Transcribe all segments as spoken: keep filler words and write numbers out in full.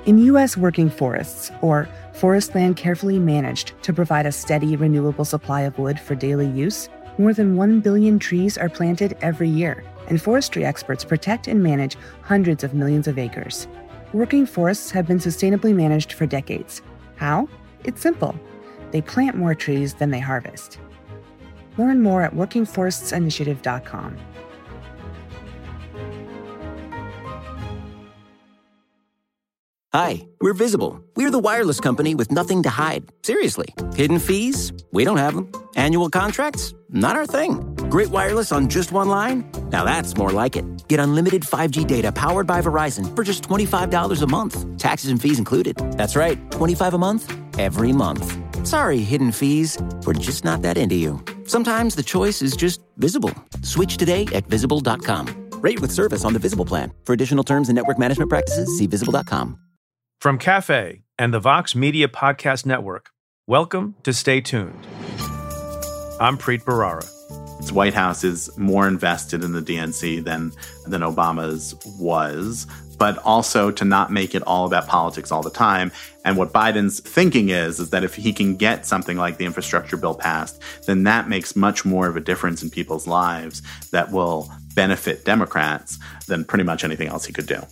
In U S working forests, or forest land carefully managed to provide a steady, renewable supply of wood for daily use, more than one billion trees are planted every year, and forestry experts protect and manage hundreds of millions of acres. Working forests have been sustainably managed for decades. How? It's simple. They plant more trees than they harvest. Learn more at working forests initiative dot com. Hi, we're Visible. We're the wireless company with nothing to hide. Seriously. Hidden fees? We don't have them. Annual contracts? Not our thing. Great wireless on just one line? Now that's more like it. Get unlimited five G data powered by Verizon for just twenty-five dollars a month. Taxes and fees included. That's right, twenty-five dollars a month, every month. Sorry, hidden fees. We're just not that into you. Sometimes the choice is just Visible. Switch today at visible dot com. Rate with service on the Visible plan. For additional terms and network management practices, see visible dot com. From Cafe and the Vox Media Podcast Network, welcome to Stay Tuned. I'm Preet Bharara. The White House is more invested in the D N C than, than Obama's was, but also to not make it all about politics all the time. And what Biden's thinking is, is that if he can get something like the infrastructure bill passed, then that makes much more of a difference in people's lives that will benefit Democrats than pretty much anything else he could do.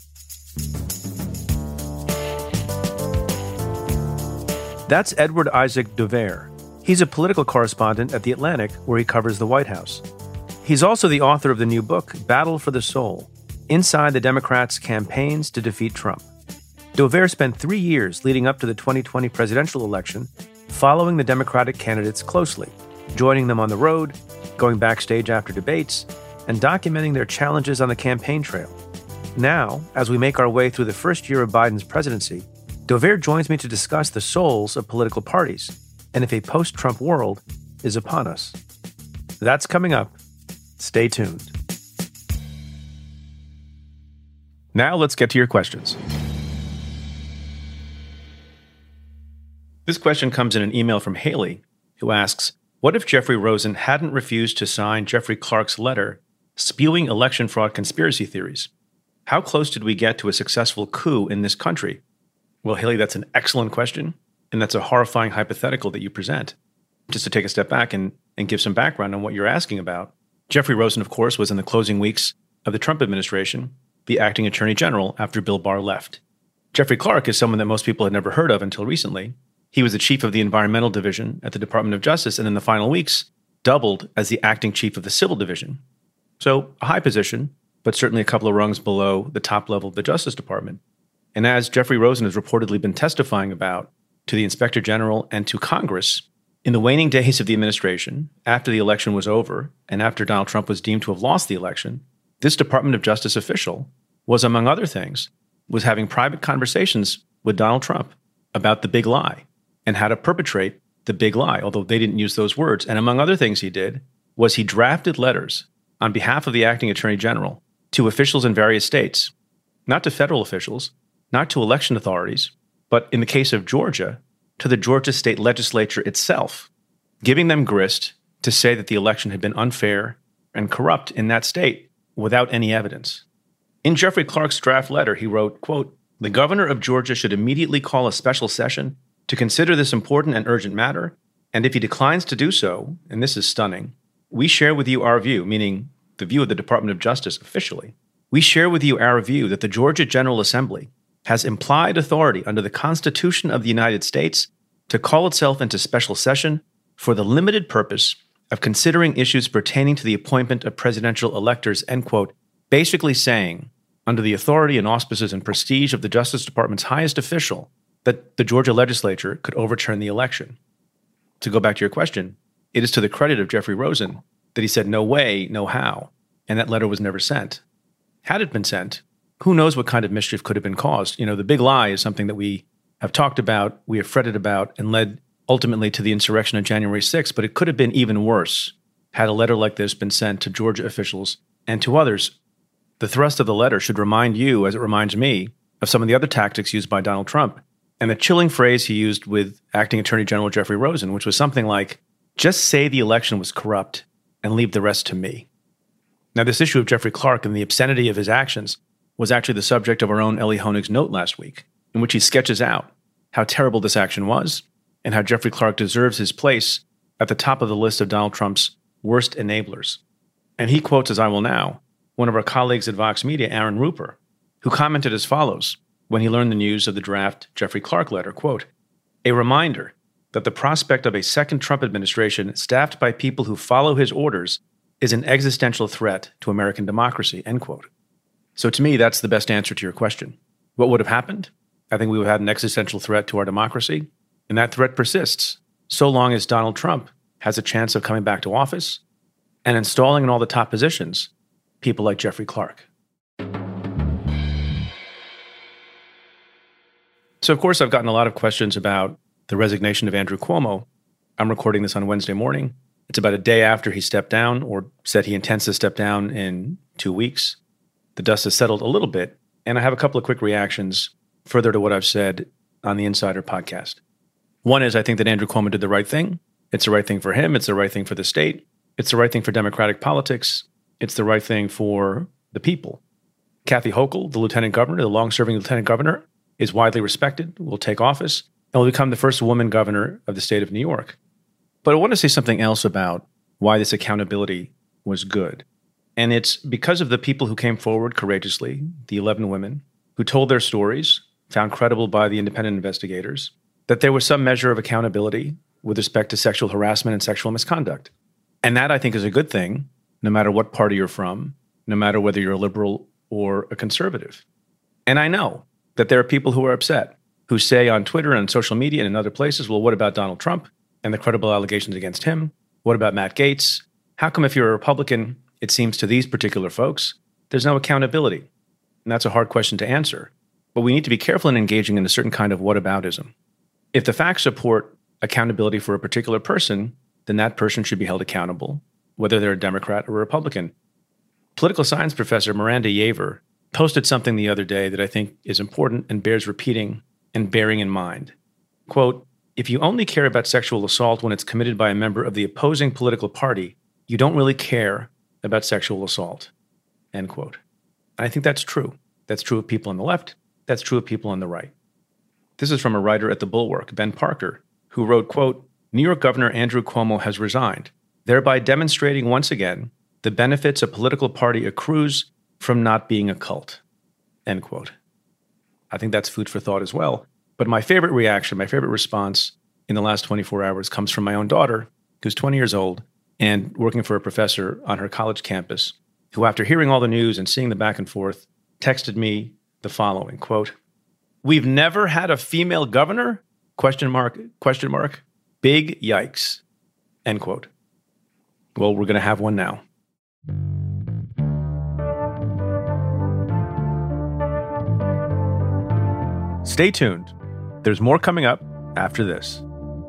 That's Edward Isaac Dovere. He's a political correspondent at The Atlantic, where he covers the White House. He's also the author of the new book, Battle for the Soul, Inside the Democrats' Campaigns to Defeat Trump. Dovere spent three years leading up to the twenty twenty presidential election, following the Democratic candidates closely, joining them on the road, going backstage after debates, and documenting their challenges on the campaign trail. Now, as we make our way through the first year of Biden's presidency, Dovere joins me to discuss the souls of political parties and if a post-Trump world is upon us. That's coming up. Stay tuned. Now let's get to your questions. This question comes in an email from Haley, who asks, what if Jeffrey Rosen hadn't refused to sign Jeffrey Clark's letter spewing election fraud conspiracy theories? How close did we get to a successful coup in this country? Well, Haley, that's an excellent question, and that's a horrifying hypothetical that you present. Just to take a step back and, and give some background on what you're asking about, Jeffrey Rosen, of course, was in the closing weeks of the Trump administration, the acting attorney general after Bill Barr left. Jeffrey Clark is someone that most people had never heard of until recently. He was the chief of the environmental division at the Department of Justice, and in the final weeks, doubled as the acting chief of the civil division. So a high position, but certainly a couple of rungs below the top level of the Justice Department. And as Jeffrey Rosen has reportedly been testifying about to the Inspector General and to Congress, in the waning days of the administration, after the election was over, and after Donald Trump was deemed to have lost the election, this Department of Justice official was, among other things, was having private conversations with Donald Trump about the big lie and how to perpetrate the big lie, although they didn't use those words. And among other things he did was he drafted letters on behalf of the acting attorney general to officials in various states, not to federal officials, not to election authorities, but in the case of Georgia, to the Georgia state legislature itself, giving them grist to say that the election had been unfair and corrupt in that state without any evidence. In Jeffrey Clark's draft letter, he wrote, quote, "The governor of Georgia should immediately call a special session to consider this important and urgent matter, and if he declines to do so, and this is stunning, we share with you our view," meaning the view of the Department of Justice officially, "we share with you our view that the Georgia General Assembly has implied authority under the Constitution of the United States to call itself into special session for the limited purpose of considering issues pertaining to the appointment of presidential electors," end quote, basically saying, under the authority and auspices and prestige of the Justice Department's highest official, that the Georgia legislature could overturn the election. To go back to your question, it is to the credit of Jeffrey Rosen that he said no way, no how, and that letter was never sent. Had it been sent, who knows what kind of mischief could have been caused? You know, the big lie is something that we have talked about, we have fretted about, and led ultimately to the insurrection of January sixth, but it could have been even worse had a letter like this been sent to Georgia officials and to others. The thrust of the letter should remind you, as it reminds me, of some of the other tactics used by Donald Trump, and the chilling phrase he used with acting Attorney General Jeffrey Rosen, which was something like, "Just say the election was corrupt and leave the rest to me." Now, this issue of Jeffrey Clark and the obscenity of his actions was actually the subject of our own Ellie Honig's note last week. in which he sketches out how terrible this action was and how Jeffrey Clark deserves his place at the top of the list of Donald Trump's worst enablers. And he quotes, as I will now, one of our colleagues at Vox Media, Aaron Rupert, who commented as follows when he learned the news of the draft Jeffrey Clark letter, quote, "A reminder that the prospect of a second Trump administration staffed by people who follow his orders is an existential threat to American democracy," end quote. So to me, that's the best answer to your question. What would have happened? I think we would have had an existential threat to our democracy, and that threat persists so long as Donald Trump has a chance of coming back to office and installing in all the top positions people like Jeffrey Clark. So, of course, I've gotten a lot of questions about the resignation of Andrew Cuomo. I'm recording this on Wednesday morning. It's about a day after he stepped down, or said he intends to step down in two weeks. The dust has settled a little bit, and I have a couple of quick reactions further to what I've said on the Insider podcast. One is I think that Andrew Cuomo did the right thing. It's the right thing for him. It's the right thing for the state. It's the right thing for democratic politics. It's the right thing for the people. Kathy Hochul, the lieutenant governor, the long-serving lieutenant governor, is widely respected, will take office, and will become the first woman governor of the state of New York. But I want to say something else about why this accountability was good. And it's because of the people who came forward courageously, the eleven women, who told their stories, found credible by the independent investigators, that there was some measure of accountability with respect to sexual harassment and sexual misconduct. And that, I think, is a good thing, no matter what party you're from, no matter whether you're a liberal or a conservative. And I know that there are people who are upset, who say on Twitter and social media and in other places, well, what about Donald Trump and the credible allegations against him? What about Matt Gaetz? How come if you're a Republican, it seems to these particular folks, there's no accountability? And that's a hard question to answer. But we need to be careful in engaging in a certain kind of whataboutism. If the facts support accountability for a particular person, then that person should be held accountable, whether they're a Democrat or a Republican. Political science professor Miranda Yaver posted something the other day that I think is important and bears repeating and bearing in mind. Quote, "If you only care about sexual assault when it's committed by a member of the opposing political party, you don't really care about sexual assault," end quote. And I think that's true. That's true of people on the left. That's true of people on the right. This is from a writer at The Bulwark, Ben Parker, who wrote, quote, "New York Governor Andrew Cuomo has resigned, thereby demonstrating once again the benefits a political party accrues from not being a cult," end quote. I think that's food for thought as well. But my favorite reaction, my favorite response in the last twenty-four hours comes from my own daughter, who's twenty years old and working for a professor on her college campus, who, after hearing all the news and seeing the back and forth, texted me the following, quote, "We've never had a female governor? Question mark, question mark. Big yikes," end quote. Well, we're going to have one now. Stay tuned. There's more coming up after this.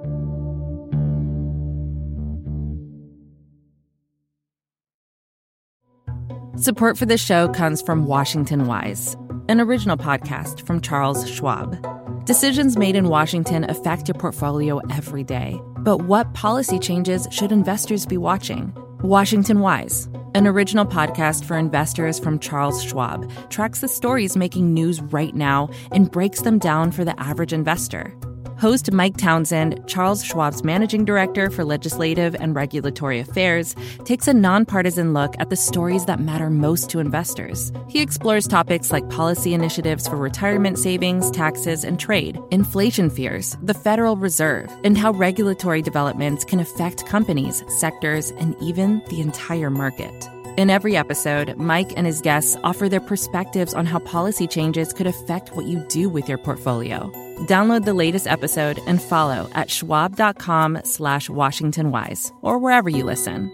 Support for this show comes from Washington Wise, an original podcast from Charles Schwab. Decisions made in Washington affect your portfolio every day. But what policy changes should investors be watching? Washington Wise, an original podcast for investors from Charles Schwab, tracks the stories making news right now and breaks them down for the average investor. Host Mike Townsend, Charles Schwab's managing director for legislative and regulatory affairs, takes a nonpartisan look at the stories that matter most to investors. He explores topics like policy initiatives for retirement savings, taxes, and trade, inflation fears, the Federal Reserve, and how regulatory developments can affect companies, sectors, and even the entire market. In every episode, Mike and his guests offer their perspectives on how policy changes could affect what you do with your portfolio. Download the latest episode and follow at schwab.com slash Washington Wise or wherever you listen.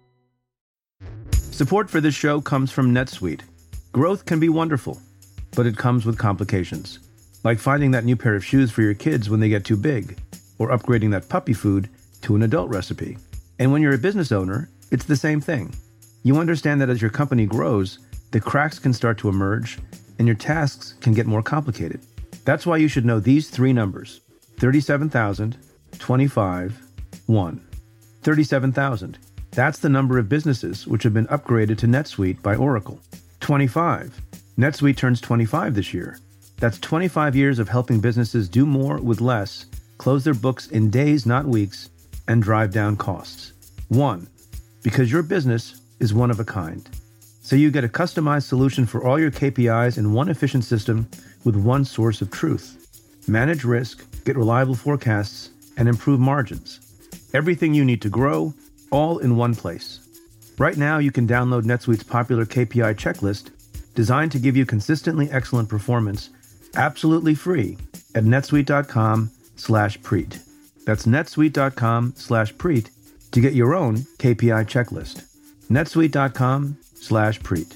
Support for this show comes from NetSuite. Growth can be wonderful, but it comes with complications, like finding that new pair of shoes for your kids when they get too big, or upgrading that puppy food to an adult recipe. And when you're a business owner, it's the same thing. You understand that as your company grows, the cracks can start to emerge and your tasks can get more complicated. That's why you should know these three numbers: thirty-seven thousand, twenty-five, one. thirty-seven thousand. That's the number of businesses which have been upgraded to NetSuite by Oracle. twenty-five. NetSuite turns twenty-five this year. That's twenty-five years of helping businesses do more with less, close their books in days, not weeks, and drive down costs. One, because your business is one of a kind. So you get a customized solution for all your K P Is in one efficient system with one source of truth. Manage risk, get reliable forecasts, and improve margins. Everything you need to grow, all in one place. Right now, you can download NetSuite's popular K P I checklist, designed to give you consistently excellent performance, absolutely free at netsuite.com slash Preet. That's netsuite.com slash Preet to get your own K P I checklist. netsuite.com slash Preet.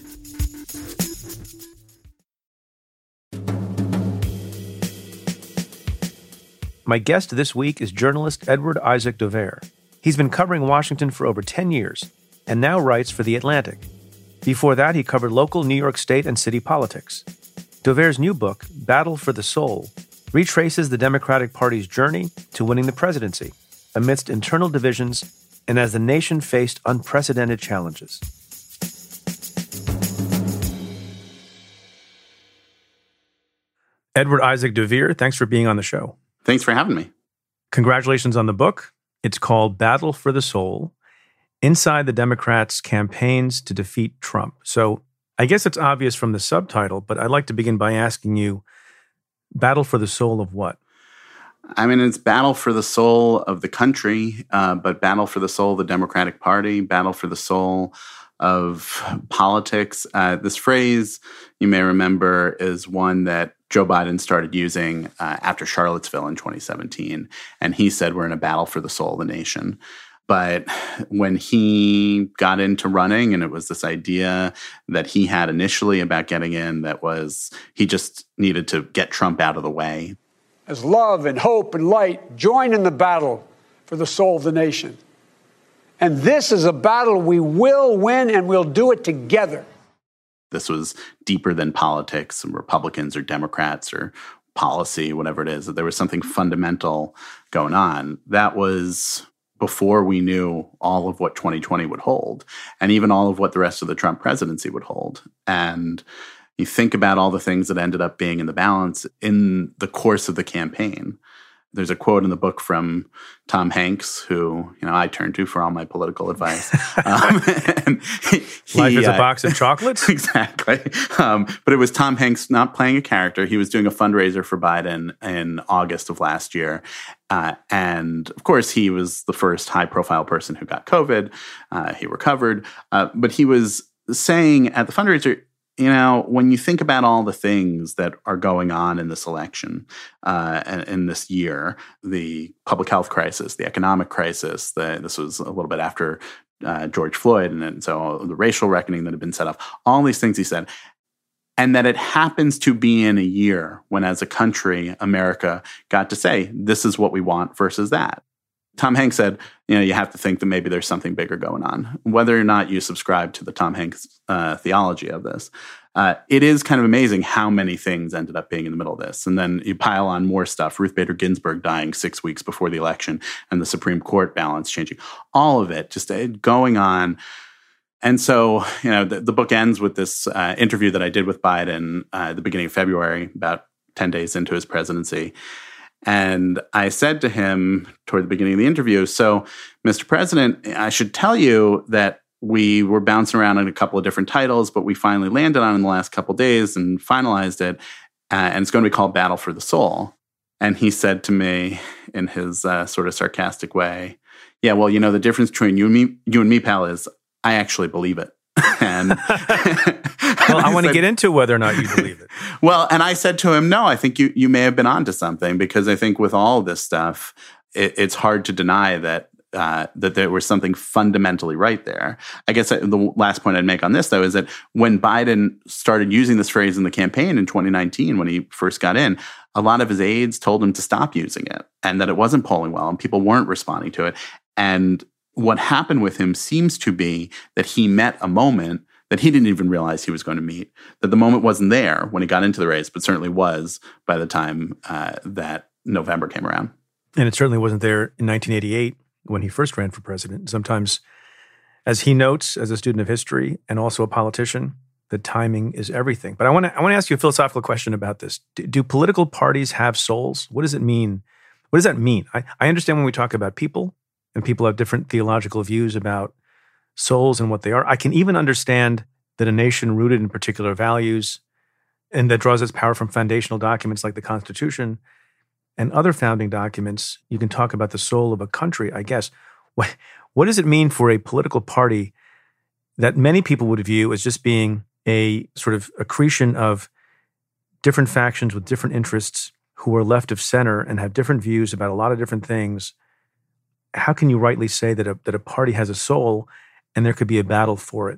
My guest this week is journalist Edward Isaac Dovere. He's been covering Washington for over ten years and now writes for The Atlantic. Before that, he covered local New York State and city politics. Dovere's new book, Battle for the Soul, retraces the Democratic Party's journey to winning the presidency amidst internal divisions and as the nation faced unprecedented challenges. Edward Isaac Dovere, thanks for being on the show. Thanks for having me. Congratulations on the book. It's called Battle for the Soul, Inside the Democrats' Campaigns to Defeat Trump. So I guess it's obvious from the subtitle, but I'd like to begin by asking you, battle for the soul of what? I mean, it's battle for the soul of the country, uh, but battle for the soul of the Democratic Party, battle for the soul of politics. Uh, this phrase, you may remember, is one that Joe Biden started using uh, after Charlottesville in twenty seventeen. And he said, we're in a battle for the soul of the nation. But when he got into running, and it was this idea that he had initially about getting in that was he just needed to get Trump out of the way. As love and hope and light join in the battle for the soul of the nation. And this is a battle we will win, and we'll do it together. This was deeper than politics, Republicans or Democrats or policy, whatever it is, that there was something fundamental going on. That was before we knew all of what twenty twenty would hold, and even all of what the rest of the Trump presidency would hold. And you think about all the things that ended up being in the balance in the course of the campaign. There's a quote in the book from Tom Hanks, who, you know, I turn to for all my political advice. Um, and he, Life is uh, a box of chocolates? Exactly. Um, but it was Tom Hanks not playing a character. He was doing a fundraiser for Biden in August of last year. Uh, and, of course, he was the first high-profile person who got COVID. Uh, he recovered. Uh, but he was saying at the fundraiser, you know, when you think about all the things that are going on in this election, uh, and in this year, the public health crisis, the economic crisis, the, this was a little bit after uh, George Floyd, and, and so the racial reckoning that had been set up, all these things he said, and that it happens to be in a year when, as a country, America got to say, this is what we want versus that. Tom Hanks said, you know, you have to think that maybe there's something bigger going on. Whether or not you subscribe to the Tom Hanks uh, theology of this, uh, it is kind of amazing how many things ended up being in the middle of this. And then you pile on more stuff. Ruth Bader Ginsburg dying six weeks before the election and the Supreme Court balance changing. All of it just uh, going on. And so, you know, the, the book ends with this uh, interview that I did with Biden uh, at the beginning of February, about ten days into his presidency. And I said to him toward the beginning of the interview, so, Mister President, I should tell you that we were bouncing around on a couple of different titles, but we finally landed on it in the last couple of days and finalized it. Uh, and it's going to be called Battle for the Soul. And he said to me in his uh, sort of sarcastic way, yeah, well, you know, the difference between you and me, you and me, pal, is I actually believe it. And well, I want to get into whether or not you believe it. Well, and I said to him, no, I think you you may have been onto something, because I think with all of this stuff, it, it's hard to deny that uh, that there was something fundamentally right there. I guess the last point I'd make on this, though, is that when Biden started using this phrase in the campaign in twenty nineteen, when he first got in, a lot of his aides told him to stop using it and that it wasn't polling well and people weren't responding to it. And what happened with him seems to be that he met a moment that he didn't even realize he was going to meet, that the moment wasn't there when he got into the race, but certainly was by the time uh, that November came around. And it certainly wasn't there in nineteen eighty-eight when he first ran for president. Sometimes, as he notes, as a student of history and also a politician, that timing is everything. But I want to I want to ask you a philosophical question about this. Do, do political parties have souls? What does it mean? What does that mean? I, I understand when we talk about people, and people have different theological views about souls and what they are. I can even understand that a nation rooted in particular values and that draws its power from foundational documents like the Constitution and other founding documents, you can talk about the soul of a country, I guess. What, what does it mean for a political party that many people would view as just being a sort of accretion of different factions with different interests who are left of center and have different views about a lot of different things? How can you rightly say that a, that a party has a soul and there could be a battle for it?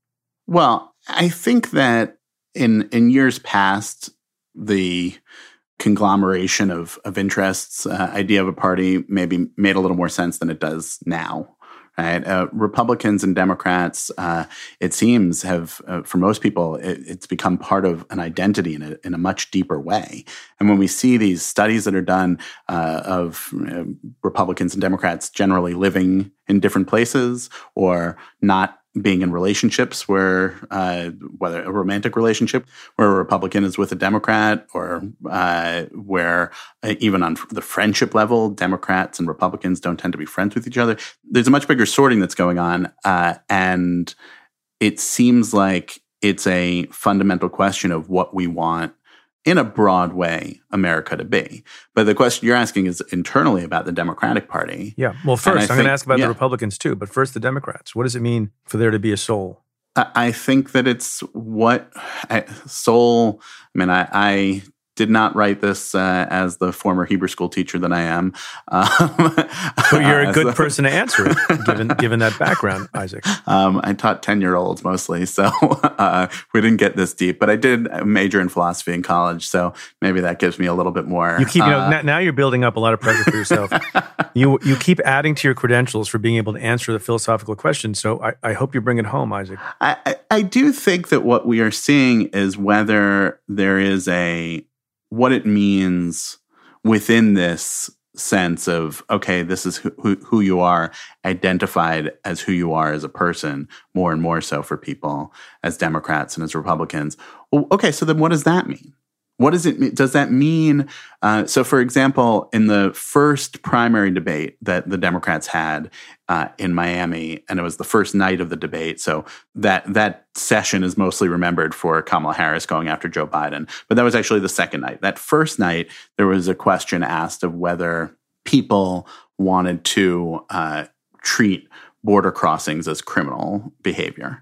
Well, I think that in in years past, the conglomeration of of interests uh, idea of a party maybe made a little more sense than it does now. Right? Uh, Republicans and Democrats, uh, it seems, have, uh, for most people, it, it's become part of an identity in a, in a much deeper way. And when we see these studies that are done uh, of uh, Republicans and Democrats generally living in different places or not being in relationships where, uh, whether a romantic relationship where a Republican is with a Democrat or uh, where uh, even on the friendship level, Democrats and Republicans don't tend to be friends with each other. There's a much bigger sorting that's going on. Uh, and it seems like it's a fundamental question of what we want in a broad way, America to be. But the question you're asking is internally about the Democratic Party. Yeah. Well, first, I'm think, going to ask about yeah. the Republicans too, but first the Democrats. What does it mean for there to be a soul? I, I think that it's what I, soul, I mean, I, I did not write this uh, as the former Hebrew school teacher that I am. Um, but you're a good person to answer it, given given that background, Isaac. Um, I taught ten-year-olds mostly, so uh, we didn't get this deep. But I did major in philosophy in college, so maybe that gives me a little bit more. You keep, you know, uh, now, now you're building up a lot of pressure for yourself. you you keep adding to your credentials for being able to answer the philosophical questions. So I, I hope you bring it home, Isaac. I, I, I do think that what we are seeing is whether there is a what it means within this sense of, okay, this is who, who, who you are, identified as who you are as a person, more and more so for people as Democrats and as Republicans. Well, okay, so then what does that mean? What does it mean? Does that mean, uh, so for example, in the first primary debate that the Democrats had uh, in Miami, and it was the first night of the debate, so that that session is mostly remembered for Kamala Harris going after Joe Biden, but that was actually the second night. That first night, there was a question asked of whether people wanted to uh, treat border crossings as criminal behavior.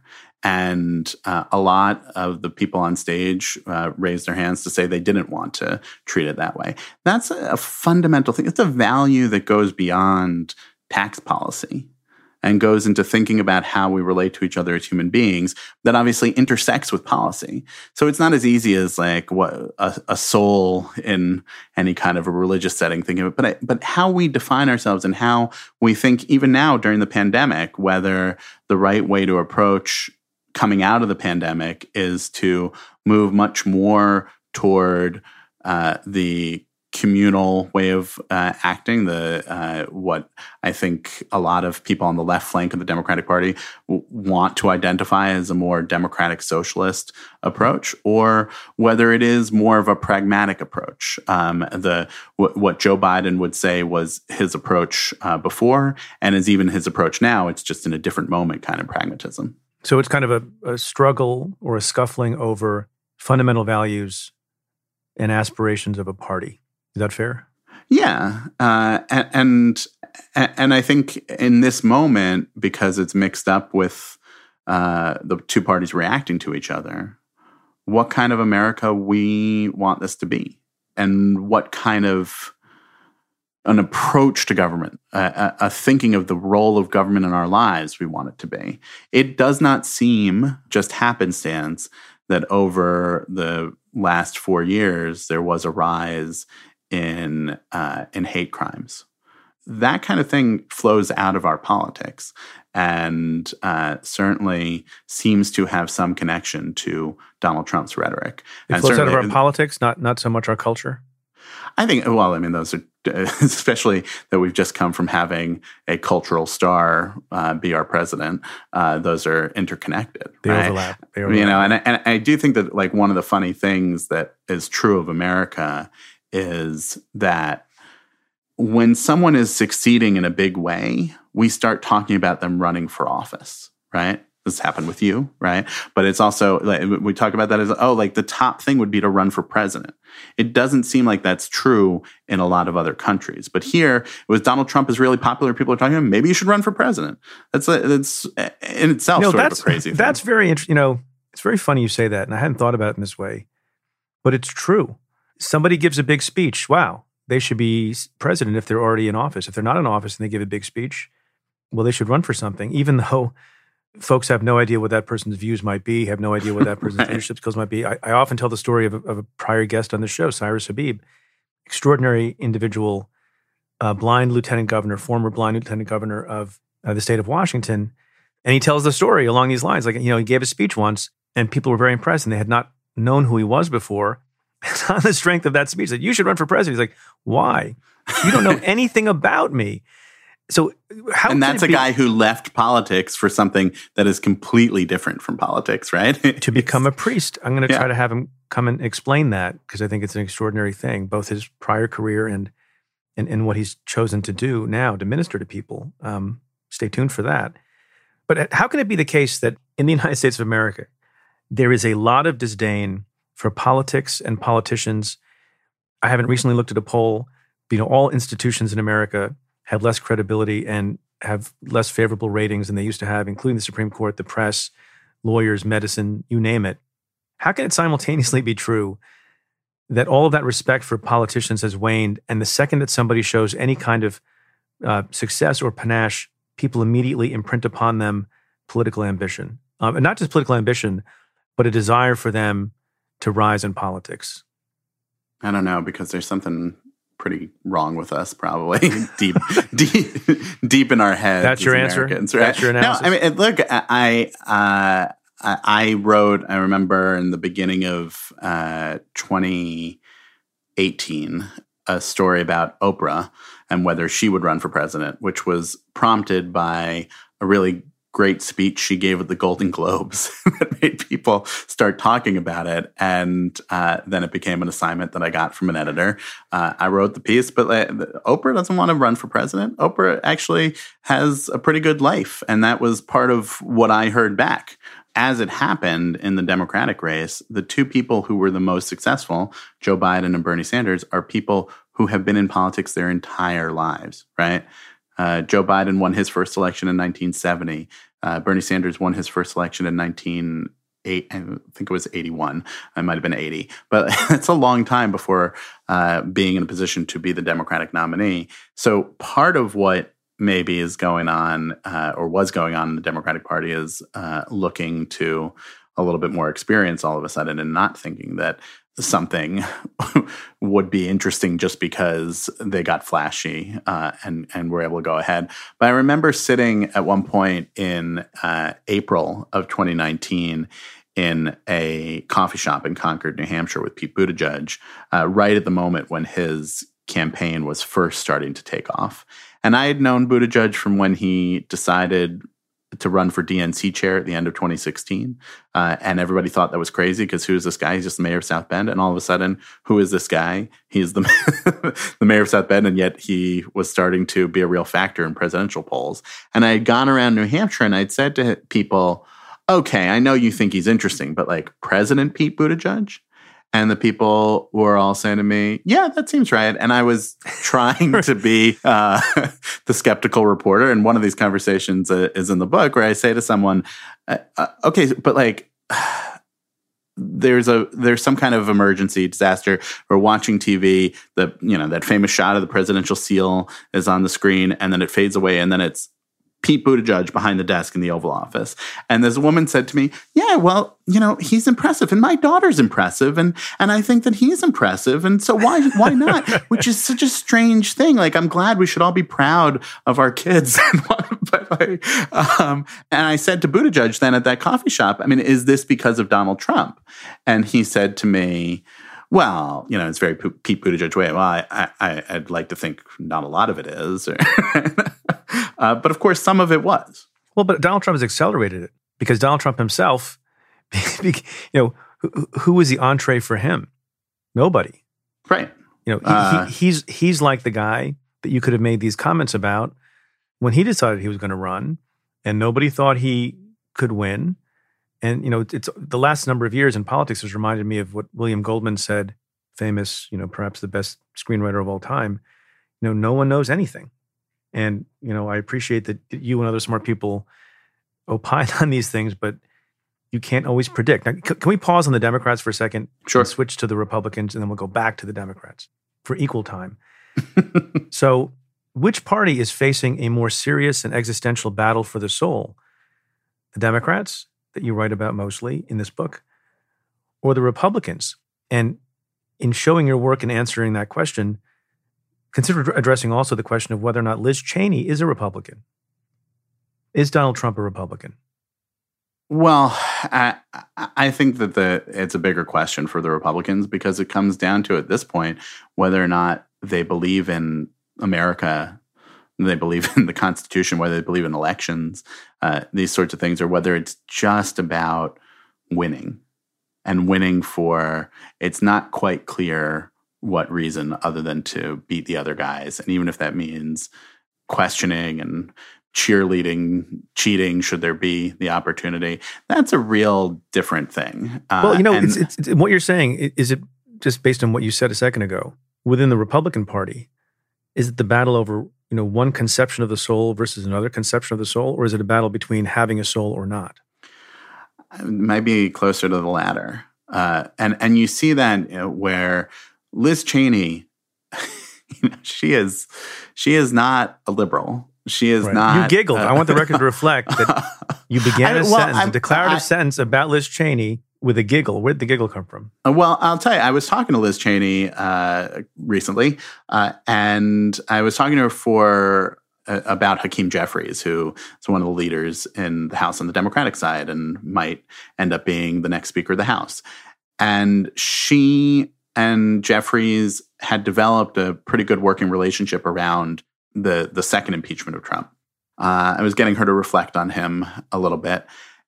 And uh, a lot of the people on stage uh, raised their hands to say they didn't want to treat it that way. That's a, a fundamental thing. It's a value that goes beyond tax policy and goes into thinking about how we relate to each other as human beings that obviously intersects with policy. So it's not as easy as like what a, a soul in any kind of a religious setting thinking of it, but, I, but how we define ourselves and how we think even now during the pandemic, whether the right way to approach coming out of the pandemic is to move much more toward uh, the communal way of uh, acting, the uh, what I think a lot of people on the left flank of the Democratic Party w- want to identify as a more democratic socialist approach, or whether it is more of a pragmatic approach. Um, the w- what Joe Biden would say was his approach uh, before, and is even his approach now. It's just in a different moment kind of pragmatism. So it's kind of a, a struggle or a scuffling over fundamental values and aspirations of a party. Is that fair? Yeah. Uh, and, and and I think in this moment, because it's mixed up with uh, the two parties reacting to each other, what kind of America we want this to be, and what kind of an approach to government, a, a thinking of the role of government in our lives we want it to be. It does not seem just happenstance that over the last four years there was a rise in uh, in hate crimes. That kind of thing flows out of our politics, and uh, certainly seems to have some connection to Donald Trump's rhetoric. It and flows out of our politics, not not so much our culture? I think, well, I mean, those are especially that we've just come from having a cultural star uh, be our president. Uh, those are interconnected. They right? overlap. They overlap. You know, and, and I do think that like one of the funny things that is true of America is that when someone is succeeding in a big way, we start talking about them running for office, right? This happened with you, right? But it's also, like, we talk about that as, oh, like the top thing would be to run for president. It doesn't seem like that's true in a lot of other countries. But here, it was Donald Trump is really popular. People are talking about, maybe you should run for president. That's, that's in itself you know, sort that's, of a crazy thing. That's very interesting. You know, it's very funny you say that, and I hadn't thought about it in this way. But it's true. Somebody gives a big speech. Wow, they should be president if they're already in office. If they're not in office and they give a big speech, well, they should run for something, even though folks have no idea what that person's views might be, have no idea what that person's right. leadership skills might be. I, I often tell the story of a, of a prior guest on the show, Cyrus Habib, extraordinary individual, uh, blind lieutenant governor, former blind lieutenant governor of uh, the state of Washington. And he tells the story along these lines. Like, you know, he gave a speech once and people were very impressed and they had not known who he was before. And on the strength of that speech, said, you should run for president. He's like, why? You don't know anything about me. So how and that's a be, guy who left politics for something that is completely different from politics, right? To become a priest. I'm going to yeah. try to have him come and explain that because I think it's an extraordinary thing, both his prior career and and, and what he's chosen to do now to minister to people. Um, stay tuned for that. But how can it be the case that in the United States of America, there is a lot of disdain for politics and politicians? I haven't recently looked at a poll. You know, all institutions in America have less credibility and have less favorable ratings than they used to have, including the Supreme Court, the press, lawyers, medicine, you name it. How can it simultaneously be true that all of that respect for politicians has waned, and the second that somebody shows any kind of uh, success or panache, people immediately imprint upon them political ambition? Um, and not just political ambition, but a desire for them to rise in politics. I don't know, because there's something pretty wrong with us, probably deep, deep, deep in our heads. That's your answer. Right? That's your analysis. No, I mean, look, I, uh, I wrote. I remember in the beginning of uh, twenty eighteen, a story about Oprah and whether she would run for president, which was prompted by a really great speech she gave at the Golden Globes that made people start talking about it. And uh, then it became an assignment that I got from an editor. Uh, I wrote the piece, but uh, Oprah doesn't want to run for president. Oprah actually has a pretty good life. And that was part of what I heard back. As it happened in the Democratic race, the two people who were the most successful, Joe Biden and Bernie Sanders, are people who have been in politics their entire lives, right? Uh, Joe Biden won his first election in nineteen seventy. Uh, Bernie Sanders won his first election in nineteen eighty. I think it was eighty-one. It might have been eighty. But it's a long time before uh, being in a position to be the Democratic nominee. So part of what maybe is going on uh, or was going on in the Democratic Party is uh, looking to a little bit more experience all of a sudden and not thinking that something would be interesting just because they got flashy uh, and, and were able to go ahead. But I remember sitting at one point in uh, April of twenty nineteen in a coffee shop in Concord, New Hampshire with Pete Buttigieg, uh, right at the moment when his campaign was first starting to take off. And I had known Buttigieg from when he decided to run for D N C chair at the end of twenty sixteen. Uh, and everybody thought that was crazy because who is this guy? He's just the mayor of South Bend. And all of a sudden, who is this guy? He's the, the mayor of South Bend, and yet he was starting to be a real factor in presidential polls. And I had gone around New Hampshire and I'd said to people, okay, I know you think he's interesting, but like President Pete Buttigieg? And the people were all saying to me, yeah, that seems right. And I was trying to be uh, the skeptical reporter. And one of these conversations uh, is in the book where I say to someone, uh, uh, okay, but like there's a there's some kind of emergency disaster. We're watching T V. The you know that famous shot of the presidential seal is on the screen, and then it fades away, and then it's Pete Buttigieg behind the desk in the Oval Office. And this woman said to me, yeah, well, you know, he's impressive. And my daughter's impressive. And and I think that he's impressive. And so why why not? Which is such a strange thing. Like, I'm glad we should all be proud of our kids. but like, um, and I said to Buttigieg then at that coffee shop, I mean, is this because of Donald Trump? And he said to me, Well, you know, it's very Pete Buttigieg way. Well, I, I, I'd like to think not a lot of it is. uh, but of course, some of it was. Well, but Donald Trump has accelerated it because Donald Trump himself, you know, who, who was the entree for him? Nobody. Right. You know, he, uh, he, he's he's like the guy that you could have made these comments about when he decided he was going to run, and nobody thought he could win. And, you know, it's the last number of years in politics has reminded me of what William Goldman said, famous, you know, perhaps the best screenwriter of all time. You know, no one knows anything. And, you know, I appreciate that you and other smart people opine on these things, but you can't always predict. Now, can we pause on the Democrats for a second? Sure. And switch to the Republicans, and then we'll go back to the Democrats for equal time. So which party is facing a more serious and existential battle for the soul? The Democrats, that you write about mostly in this book, or the Republicans? And in showing your work and answering that question, consider addressing also the question of whether or not Liz Cheney is a Republican. Is Donald Trump a Republican? Well, I, I think that the it's a bigger question for the Republicans because it comes down to, at this point, whether or not they believe in America, they believe in the Constitution, whether they believe in elections, uh, these sorts of things, or whether it's just about winning and winning for, it's not quite clear what reason other than to beat the other guys. And even if that means questioning and cheerleading, cheating, should there be the opportunity, that's a real different thing. Uh, well, you know, and, it's, it's, it's, what you're saying, is it just based on what you said a second ago, within the Republican Party, is it the battle over, you know, one conception of the soul versus another conception of the soul, or is it a battle between having a soul or not? It might be closer to the latter. Uh, and, and you see that, you know, where Liz Cheney, you know, she is, she is not a liberal. She is right. not. You giggled. Uh, I want the record to reflect that you began I, a well, sentence, I'm, a declarative I, sentence about Liz Cheney with a giggle. Where'd the giggle come from? Well, I'll tell you, I was talking to Liz Cheney uh, recently, uh, and I was talking to her for uh, about Hakeem Jeffries, who is one of the leaders in the House on the Democratic side and might end up being the next Speaker of the House. And she and Jeffries had developed a pretty good working relationship around the the second impeachment of Trump. Uh, I was getting her to reflect on him a little bit.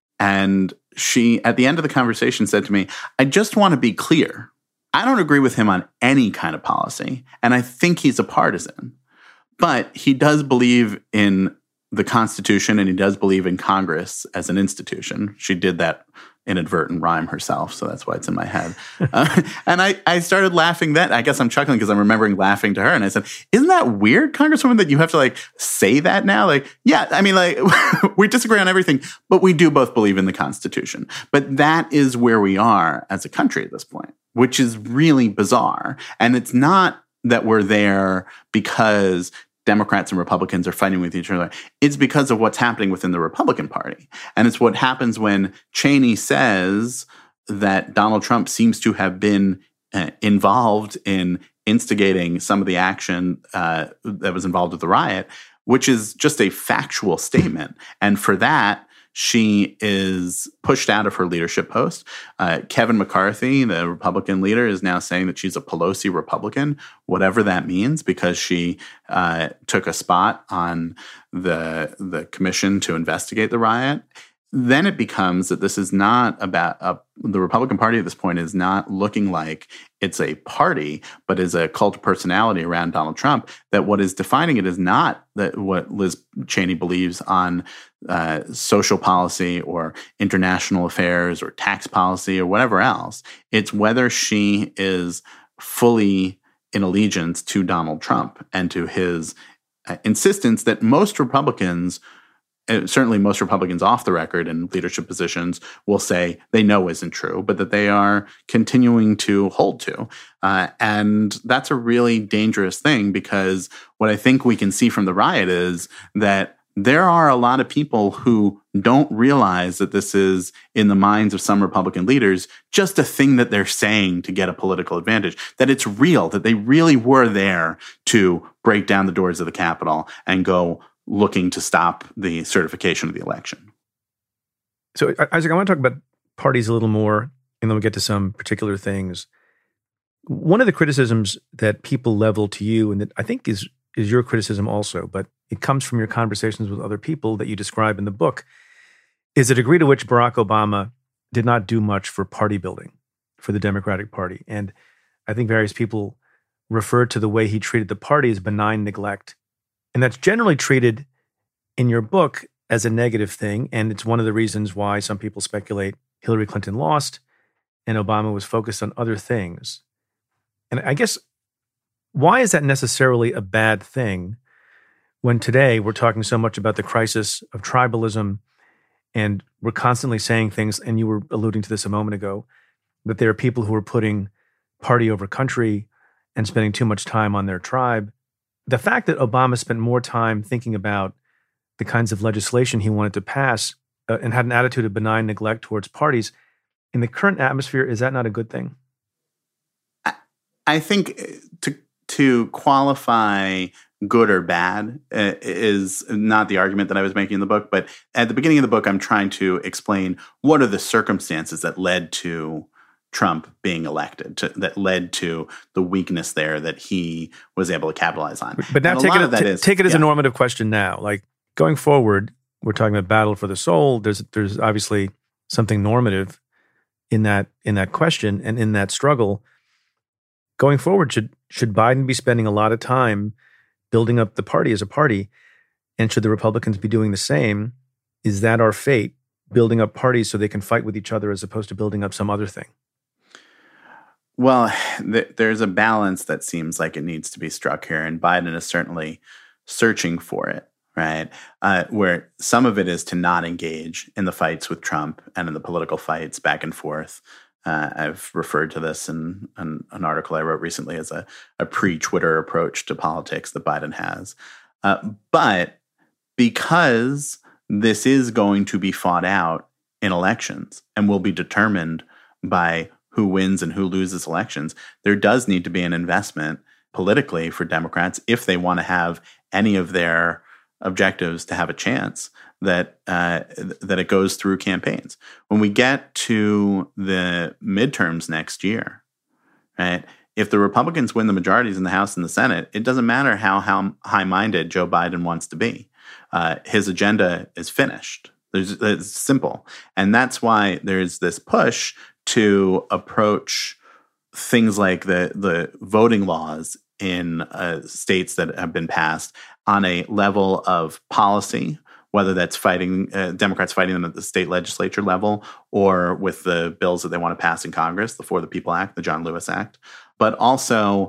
And she, at the end of the conversation, said to me, I just want to be clear. I don't agree with him on any kind of policy, and I think he's a partisan. But he does believe in the Constitution, and he does believe in Congress as an institution. She did that inadvertent rhyme herself, so that's why it's in my head. uh, and I, I started laughing then. I guess I'm chuckling because I'm remembering laughing to her. And I said, isn't that weird, Congresswoman, that you have to like say that now? Like, yeah, I mean, like we disagree on everything, but we do both believe in the Constitution. But that is where we are as a country at this point, which is really bizarre. And it's not that we're there because Democrats and Republicans are fighting with each other. It's because of what's happening within the Republican Party. And it's what happens when Cheney says that Donald Trump seems to have been uh, involved in instigating some of the action uh, that was involved with the riot, which is just a factual statement. And for that, she is pushed out of her leadership post. Uh, Kevin McCarthy, the Republican leader, is now saying that she's a Pelosi Republican, whatever that means, because she uh, took a spot on the the commission to investigate the riot. Then it becomes that this is not about uh, the Republican Party at this point is not looking like it's a party, but is a cult of personality around Donald Trump. That what is defining it is not that what Liz Cheney believes on uh, social policy or international affairs or tax policy or whatever else. It's whether she is fully in allegiance to Donald Trump and to his uh, insistence that most Republicans, certainly most Republicans off the record in leadership positions, will say they know isn't true, but that they are continuing to hold to. Uh, and that's a really dangerous thing, because what I think we can see from the riot is that there are a lot of people who don't realize that this is, in the minds of some Republican leaders, just a thing that they're saying to get a political advantage, that it's real, that they really were there to break down the doors of the Capitol and go looking to stop the certification of the election. So, Isaac, I want to talk about parties a little more, and then we'll get to some particular things. One of the criticisms that people level to you, and that I think is is your criticism also, but it comes from your conversations with other people that you describe in the book, is the degree to which Barack Obama did not do much for party building for the Democratic Party. And I think various people refer to the way he treated the party as benign neglect. And that's generally treated in your book as a negative thing. And it's one of the reasons why some people speculate Hillary Clinton lost and Obama was focused on other things. And I guess, why is that necessarily a bad thing when today we're talking so much about the crisis of tribalism and we're constantly saying things, and you were alluding to this a moment ago, that there are people who are putting party over country and spending too much time on their tribe. The fact that Obama spent more time thinking about the kinds of legislation he wanted to pass uh, and had an attitude of benign neglect towards parties, in the current atmosphere, is that not a good thing? I, I think to to qualify good or bad uh, is not the argument that I was making in the book, but at the beginning of the book, I'm trying to explain what are the circumstances that led to Trump being elected, to, that led to the weakness there that he was able to capitalize on. But now take it, t- is, take it as yeah. a normative question now. Like, going forward, we're talking about battle for the soul. There's there's obviously something normative in that in that question and in that struggle. Going forward, should should Biden be spending a lot of time building up the party as a party, and should the Republicans be doing the same? Is that our fate, building up parties so they can fight with each other as opposed to building up some other thing? Well, th- there's a balance that seems like it needs to be struck here, and Biden is certainly searching for it, right? Uh, where some of it is to not engage in the fights with Trump and in the political fights back and forth. Uh, I've referred to this in, in an article I wrote recently as a, a pre-Twitter approach to politics that Biden has. Uh, but because this is going to be fought out in elections and will be determined by who wins and who loses elections, there does need to be an investment politically for Democrats if they want to have any of their objectives to have a chance that uh, that it goes through campaigns. When we get to the midterms next year, right? If the Republicans win the majorities in the House and the Senate, it doesn't matter how, how high-minded Joe Biden wants to be. Uh, his agenda is finished. There's, it's simple. And that's why there's this push to approach things like the, the voting laws in uh, states that have been passed on a level of policy, whether that's fighting uh, Democrats fighting them at the state legislature level or with the bills that they want to pass in Congress, the For the People Act, the John Lewis Act, but also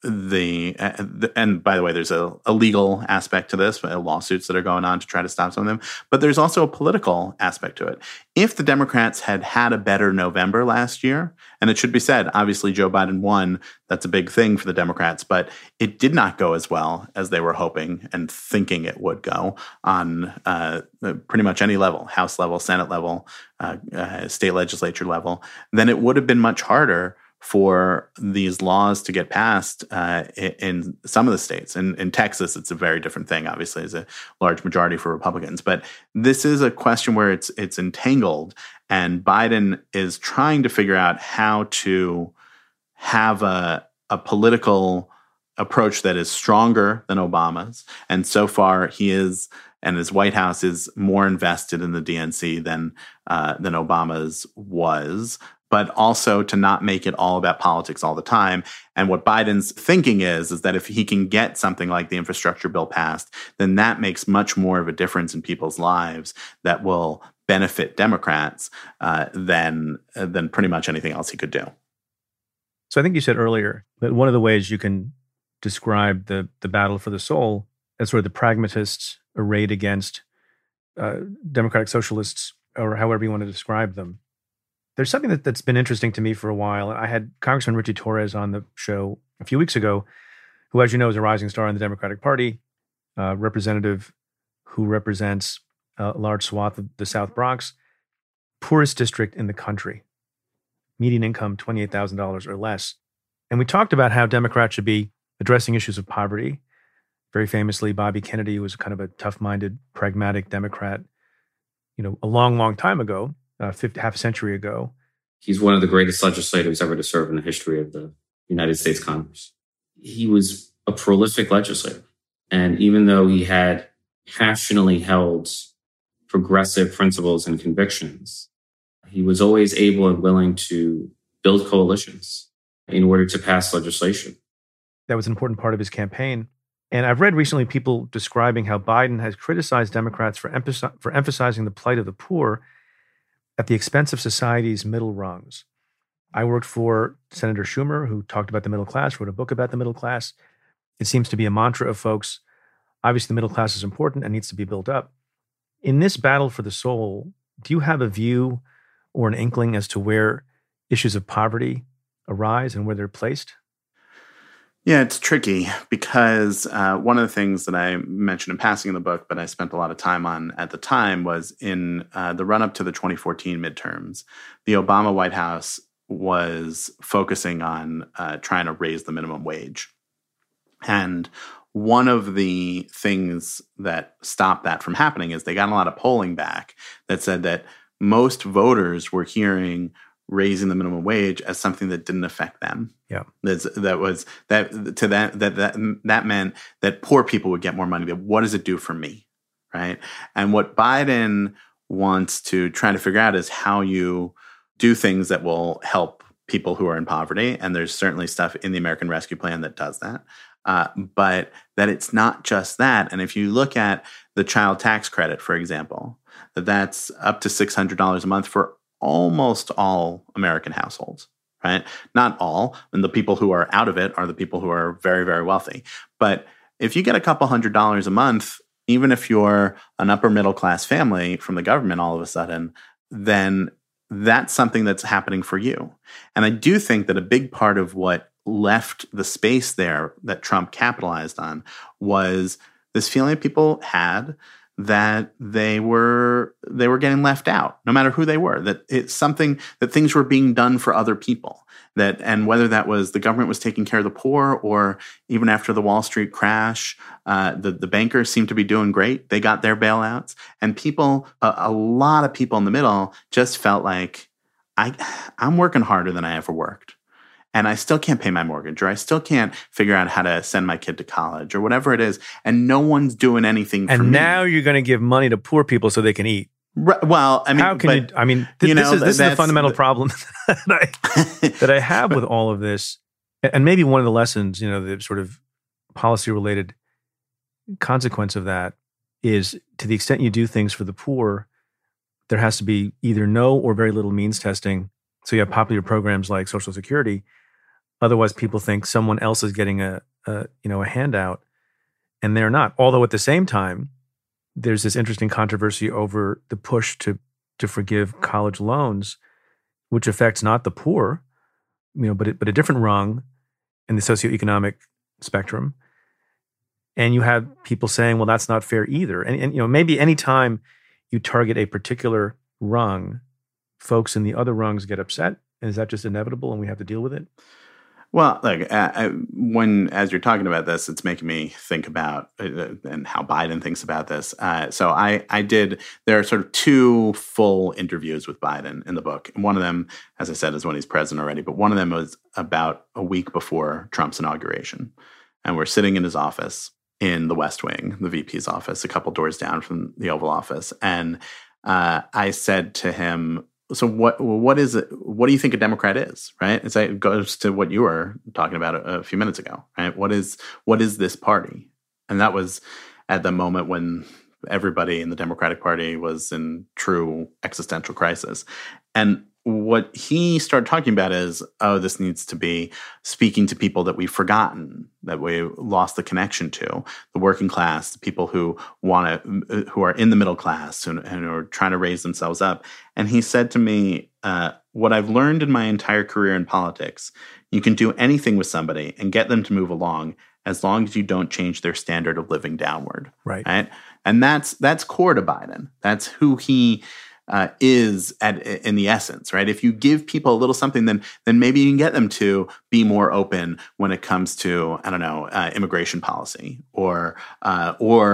the, uh, the and by the way, there's a, a legal aspect to this, uh, lawsuits that are going on to try to stop some of them, but there's also a political aspect to it. If the Democrats had had a better November last year, and it should be said, obviously Joe Biden won, that's a big thing for the Democrats, but it did not go as well as they were hoping and thinking it would go on uh, pretty much any level, House level, Senate level, uh, uh, state legislature level, then it would have been much harder for these laws to get passed uh, in, in some of the states. In, in Texas, it's a very different thing, obviously, it's a large majority for Republicans. But this is a question where it's it's entangled, and Biden is trying to figure out how to have a, a political approach that is stronger than Obama's. And so far, he is, and his White House is more invested in the D N C than uh, than Obama's was. But also to not make it all about politics all the time. And what Biden's thinking is, is that if he can get something like the infrastructure bill passed, then that makes much more of a difference in people's lives that will benefit Democrats uh, than, uh, than pretty much anything else he could do. So I think you said earlier that one of the ways you can describe the, the battle for the soul as sort of the pragmatists arrayed against uh, democratic socialists, or however you want to describe them. There's something that, that's been interesting to me for a while. I had Congressman Richie Torres on the show a few weeks ago, who, as you know, is a rising star in the Democratic Party, uh, representative who represents a large swath of the South Bronx, poorest district in the country, median income twenty-eight thousand dollars or less. And we talked about how Democrats should be addressing issues of poverty. Very famously, Bobby Kennedy was kind of a tough-minded, pragmatic Democrat, you know, a long, long time ago. Uh, fifty, half a century ago. He's one of the greatest legislators ever to serve in the history of the United States Congress. He was a prolific legislator. And even though he had passionately held progressive principles and convictions, he was always able and willing to build coalitions in order to pass legislation. That was an important part of his campaign. And I've read recently people describing how Biden has criticized Democrats for, emphasi- for emphasizing the plight of the poor at the expense of society's middle rungs. I worked for Senator Schumer, who talked about the middle class, wrote a book about the middle class. It seems to be a mantra of folks. Obviously, the middle class is important and needs to be built up. In this battle for the soul, do you have a view or an inkling as to where issues of poverty arise and where they're placed? Yeah, it's tricky because uh, one of the things that I mentioned in passing in the book, but I spent a lot of time on at the time, was in uh, the run-up to the twenty fourteen midterms. The Obama White House was focusing on uh, trying to raise the minimum wage. And one of the things that stopped that from happening is they got a lot of polling back that said that most voters were hearing raising the minimum wage as something that didn't affect them. Yeah, That's, that was that to that that that that meant that poor people would get more money. But what does it do for me, right? And what Biden wants to try to figure out is how you do things that will help people who are in poverty. And there's certainly stuff in the American Rescue Plan that does that. Uh, but that it's not just that. And if you look at the child tax credit, for example, that that's up to six hundred dollars a month for almost all American households, right? Not all. And the people who are out of it are the people who are very, very wealthy. But if you get a couple hundred dollars a month, even if you're an upper middle class family from the government all of a sudden, then that's something that's happening for you. And I do think that a big part of what left the space there that Trump capitalized on was this feeling that people had that they were they were getting left out, no matter who they were, that it's something that things were being done for other people, that and whether that was the government was taking care of the poor, or even after the Wall Street crash, uh, the, the bankers seemed to be doing great. They got their bailouts, and people, a, a lot of people in the middle just felt like, I, I'm working harder than I ever worked. And I still can't pay my mortgage, or I still can't figure out how to send my kid to college, or whatever it is. And no one's doing anything for me. And now you're going to give money to poor people so they can eat. Right, well, I mean, how can but, you? I mean, th- you know, this is this is the fundamental the, problem that I that I have with all of this, and maybe one of the lessons, you know, the sort of policy related consequence of that is, to the extent you do things for the poor, there has to be either no or very little means testing. So you have popular programs like Social Security. Otherwise, people think someone else is getting a, a, you know, a handout, and they're not. Although at the same time, there's this interesting controversy over the push to to forgive college loans, which affects not the poor, you know, but it, but a different rung in the socioeconomic spectrum. And you have people saying, well, that's not fair either. And, and you know, maybe any time you target a particular rung, folks in the other rungs get upset. And is that just inevitable, and we have to deal with it? Well, like uh, I, when as you're talking about this, it's making me think about uh, and how Biden thinks about this. Uh, so I, I did. There are sort of two full interviews with Biden in the book, and one of them, as I said, is when he's president already. But one of them was about a week before Trump's inauguration, and we're sitting in his office in the West Wing, the V P's office, a couple doors down from the Oval Office, and uh, I said to him, so what? What is it? What do you think a Democrat is? Right? It's like, it goes to what you were talking about a, a few minutes ago. Right? What is what is this party? And that was at the moment when everybody in the Democratic Party was in true existential crisis. And what he started talking about is, oh, this needs to be speaking to people that we've forgotten, that we lost the connection to, the working class, the people who want to, who are in the middle class and, and are trying to raise themselves up. And he said to me, uh, what I've learned in my entire career in politics, you can do anything with somebody and get them to move along as long as you don't change their standard of living downward. Right. Right. And that's that's core to Biden. That's who he Uh, is at in the essence, right? If you give people a little something, then then maybe you can get them to be more open when it comes to, I don't know, uh, immigration policy, or uh, or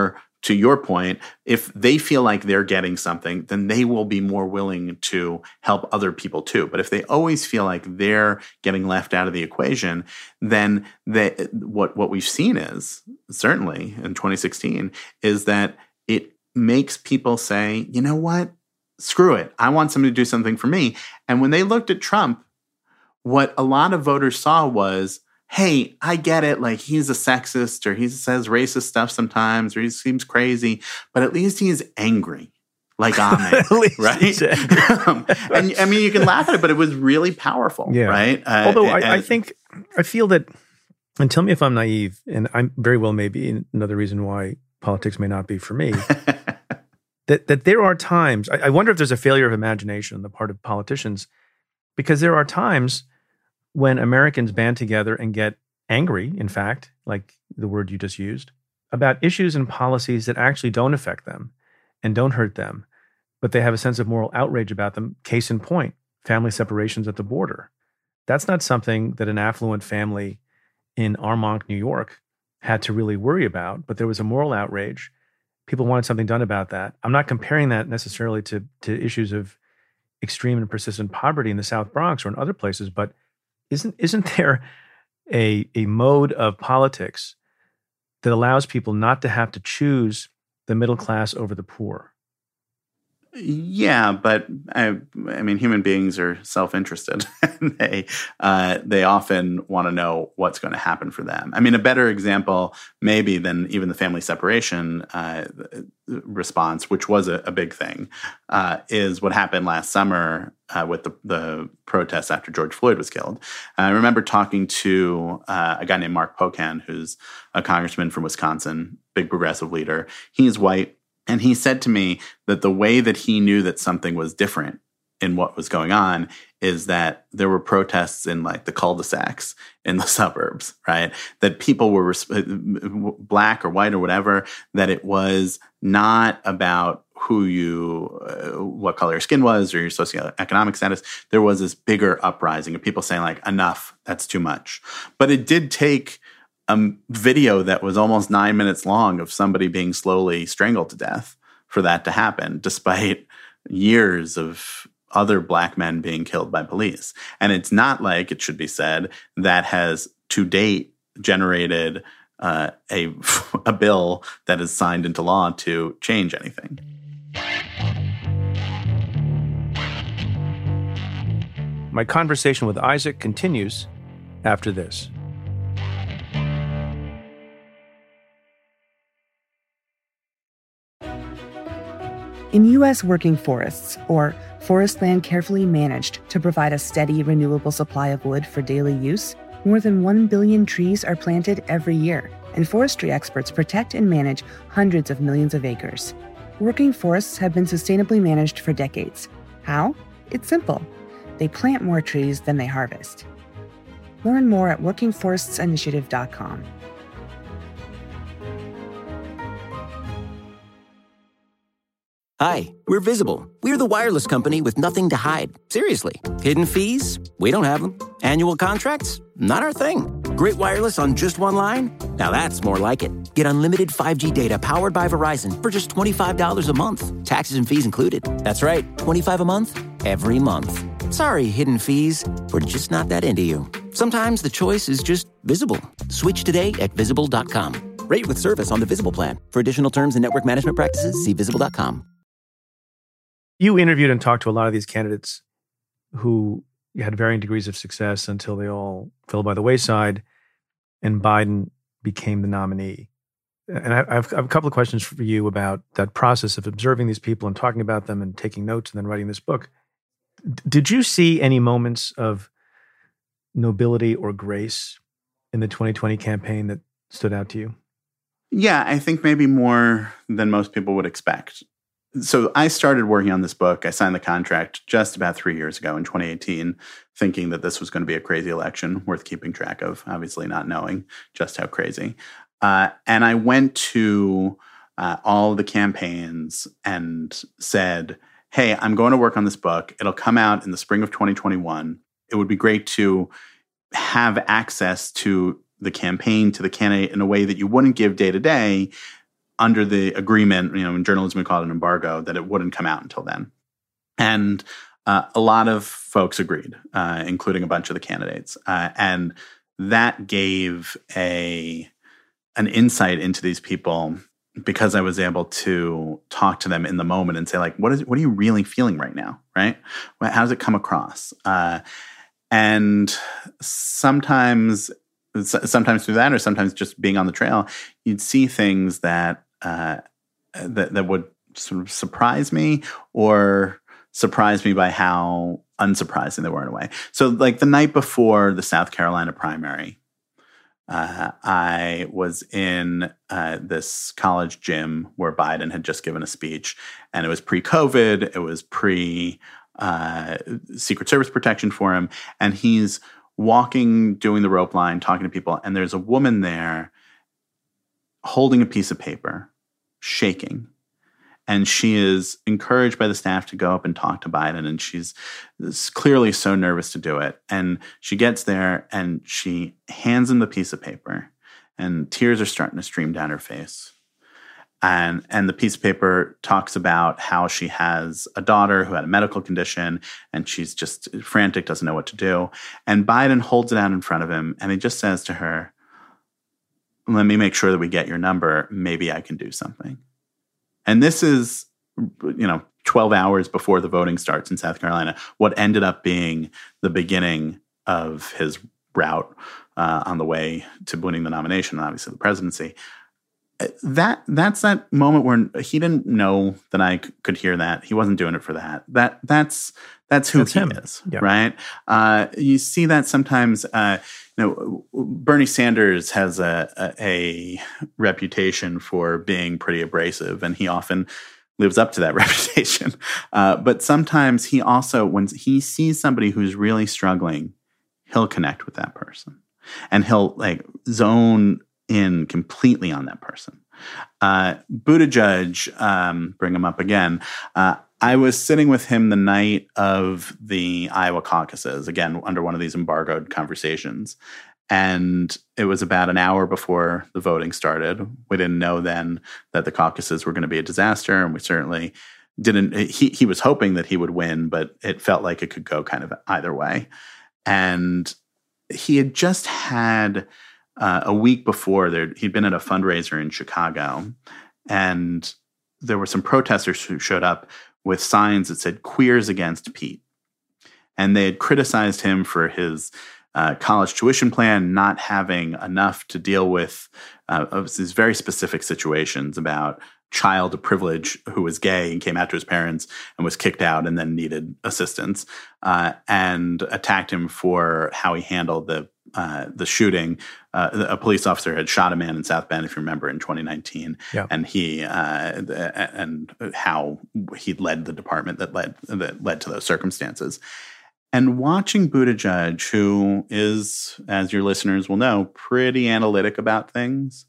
to your point, if they feel like they're getting something, then they will be more willing to help other people too. But if they always feel like they're getting left out of the equation, then they, what, what we've seen is, certainly in twenty sixteen, is that it makes people say, you know what, screw it. I want somebody to do something for me. And when they looked at Trump, what a lot of voters saw was, hey, I get it. Like, he's a sexist, or he says racist stuff sometimes, or he seems crazy, but at least he's angry, like Ahmed, right? um, and I mean, you can laugh at it, but it was really powerful, yeah. right? Uh, Although I, and, I think, I feel that, and tell me if I'm naive, and I'm very well maybe another reason why politics may not be for me, that that there are times, I, I wonder if there's a failure of imagination on the part of politicians, because there are times when Americans band together and get angry, in fact, like the word you just used, about issues and policies that actually don't affect them and don't hurt them, but they have a sense of moral outrage about them. Case in point, family separations at the border. That's not something that an affluent family in Armonk, New York, had to really worry about, but there was a moral outrage. People wanted something done about that. I'm not comparing that necessarily to, to issues of extreme and persistent poverty in the South Bronx or in other places, but Isn't isn't there a a mode of politics that allows people not to have to choose the middle class over the poor? Yeah, but I, I mean, human beings are self-interested. they uh, they often want to know what's going to happen for them. I mean, a better example, maybe, than even the family separation uh, response, which was a, a big thing, uh, is what happened last summer uh, with the, the protests after George Floyd was killed. I remember talking to uh, a guy named Mark Pocan, who's a congressman from Wisconsin, big progressive leader. He's white. And he said to me that the way that he knew that something was different in what was going on is that there were protests in like the cul-de-sacs in the suburbs, right? That people were black or white or whatever, that it was not about who you, uh, what color your skin was or your socioeconomic status. There was this bigger uprising of people saying like, enough, that's too much. But it did take a video that was almost nine minutes long of somebody being slowly strangled to death for that to happen, despite years of other black men being killed by police. And it's not like, it should be said, that has to date generated uh, a, a bill that is signed into law to change anything. My conversation with Isaac continues after this. In U S working forests, or forest land carefully managed to provide a steady, renewable supply of wood for daily use, more than one billion trees are planted every year, and forestry experts protect and manage hundreds of millions of acres. Working forests have been sustainably managed for decades. How? It's simple. They plant more trees than they harvest. Learn more at working forests initiative dot com. Hi, we're Visible. We're the wireless company with nothing to hide. Seriously. Hidden fees? We don't have them. Annual contracts? Not our thing. Great wireless on just one line? Now that's more like it. Get unlimited five G data powered by Verizon for just twenty-five dollars a month. Taxes and fees included. That's right, twenty-five dollars a month, every month. Sorry, hidden fees. We're just not that into you. Sometimes the choice is just Visible. Switch today at visible dot com. Rate with service on the Visible plan. For additional terms and network management practices, see visible dot com. You interviewed and talked to a lot of these candidates who had varying degrees of success until they all fell by the wayside and Biden became the nominee. And I have, I have a couple of questions for you about that process of observing these people and talking about them and taking notes and then writing this book. D- did you see any moments of nobility or grace in the twenty twenty campaign that stood out to you? Yeah, I think maybe more than most people would expect. So I started working on this book. I signed the contract just about three years ago in twenty eighteen, thinking that this was going to be a crazy election worth keeping track of, obviously not knowing just how crazy. Uh, and I went to uh, all the campaigns and said, hey, I'm going to work on this book. It'll come out in the spring of twenty twenty-one. It would be great to have access to the campaign, to the candidate in a way that you wouldn't give day to day under the agreement, you know, in journalism we call it an embargo, that it wouldn't come out until then. And uh, a lot of folks agreed, uh, including a bunch of the candidates. Uh, and that gave a an insight into these people, because I was able to talk to them in the moment and say, like, what is what are you really feeling right now, right? How does it come across? Uh, and sometimes, sometimes through that, or sometimes just being on the trail, you'd see things that uh, that that would sort of surprise me, or surprise me by how unsurprising they were in a way. So, like the night before the South Carolina primary, Uh, I was in uh, this college gym where Biden had just given a speech, and it was pre-COVID. It was pre uh, Secret Service protection for him, and he's walking, doing the rope line, talking to people, and there's a woman there holding a piece of paper, shaking. And she is encouraged by the staff to go up and talk to Biden. And she's clearly so nervous to do it. And she gets there and she hands him the piece of paper. And tears are starting to stream down her face. And, and the piece of paper talks about how she has a daughter who had a medical condition. And she's just frantic, doesn't know what to do. And Biden holds it out in front of him. And he just says to her, "Let me make sure that we get your number. Maybe I can do something." And this is, you know, twelve hours before the voting starts in South Carolina, what ended up being the beginning of his route uh, on the way to winning the nomination and obviously the presidency. That that's that moment where he didn't know that I c- could hear that. He wasn't doing it for that. That that's that's who that's he him. is, Yeah. right? Uh, you see that sometimes. Uh, you know, Bernie Sanders has a, a, a reputation for being pretty abrasive, and he often lives up to that reputation. Uh, but sometimes he also, when he sees somebody who's really struggling, he'll connect with that person, and he'll like zone in completely on that person. Uh, Buttigieg, um, bring him up again. Uh, I was sitting with him the night of the Iowa caucuses, again, under one of these embargoed conversations. And it was about an hour before the voting started. We didn't know then that the caucuses were going to be a disaster. And we certainly didn't, he, he was hoping that he would win, but it felt like it could go kind of either way. And he had just had uh, a week before there, he'd been at a fundraiser in Chicago, and there were some protesters who showed up with signs that said "Queers Against Pete." And they had criticized him for his uh, college tuition plan not having enough to deal with uh, these very specific situations about child of privilege who was gay and came out to his parents and was kicked out and then needed assistance, uh, and attacked him for how he handled the uh, the shooting. Uh, a police officer had shot a man in South Bend, if you remember, in twenty nineteen, yeah. and he uh, and how he led the department that led that led to those circumstances. And watching Buttigieg, who is, as your listeners will know, pretty analytic about things,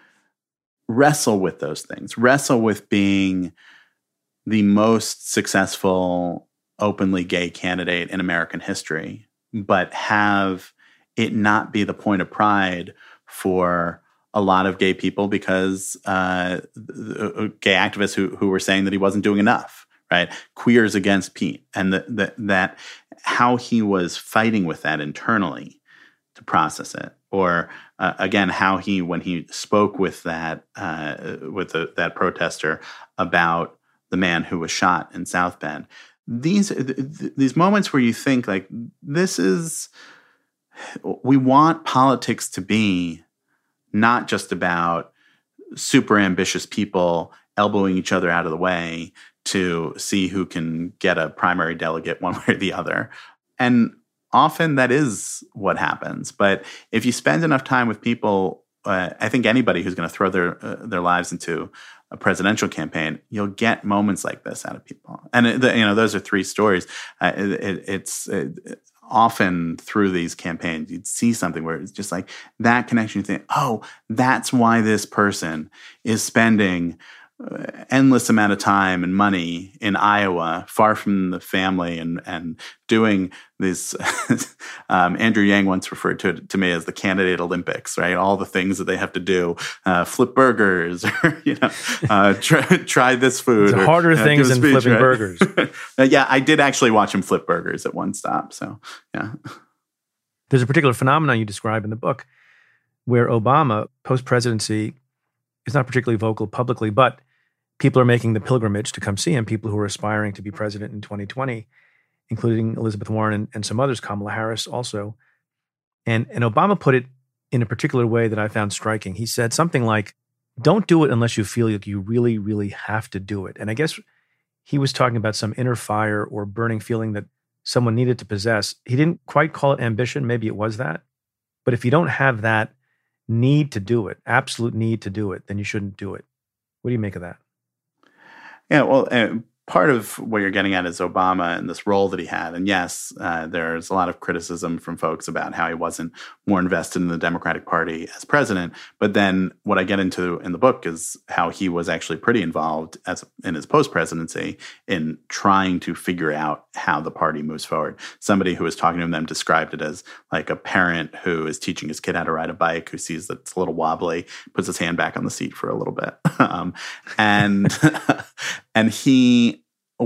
wrestle with those things, wrestle with being the most successful openly gay candidate in American history, but have it not be the point of pride for a lot of gay people, because uh, gay activists who, who were saying that he wasn't doing enough, right? Queers Against Pete. And the, the, that how he was fighting with that internally to process it. Or uh, again, how he, when he spoke with that uh, with the, that protester about the man who was shot in South Bend, these th- these moments where you think like, this is, we want politics to be not just about super ambitious people elbowing each other out of the way to see who can get a primary delegate one way or the other. And often that is what happens. But if you spend enough time with people, uh, I think anybody who's going to throw their uh, their lives into a presidential campaign, you'll get moments like this out of people. And it, the, you know, those are three stories. Uh, it, it, it's it, often through these campaigns, you'd see something where it's just like that connection. You think, oh, that's why this person is spending endless amount of time and money in Iowa, far from the family, and and doing these. um, Andrew Yang once referred to it to me as the candidate Olympics, right? All the things that they have to do, uh, flip burgers, or you know, uh, try, try this food. It's or, harder uh, things than speech, flipping right? burgers. uh, yeah, I did actually watch him flip burgers at one stop. So yeah, there's a particular phenomenon you describe in the book where Obama, post-presidency, is not particularly vocal publicly, but people are making the pilgrimage to come see him, people who are aspiring to be president in twenty twenty, including Elizabeth Warren and, and some others, Kamala Harris also. And, and Obama put it in a particular way that I found striking. He said something like, don't do it unless you feel like you really, really have to do it. And I guess he was talking about some inner fire or burning feeling that someone needed to possess. He didn't quite call it ambition. Maybe it was that. But if you don't have that need to do it, absolute need to do it, then you shouldn't do it. What do you make of that? Yeah, well, uh, part of what you're getting at is Obama and this role that he had. And yes, uh, there's a lot of criticism from folks about how he wasn't more invested in the Democratic Party as president. But then what I get into in the book is how he was actually pretty involved as in his post-presidency in trying to figure out how the party moves forward. Somebody who was talking to them described it as like a parent who is teaching his kid how to ride a bike, who sees that it's a little wobbly, puts his hand back on the seat for a little bit. um, and and he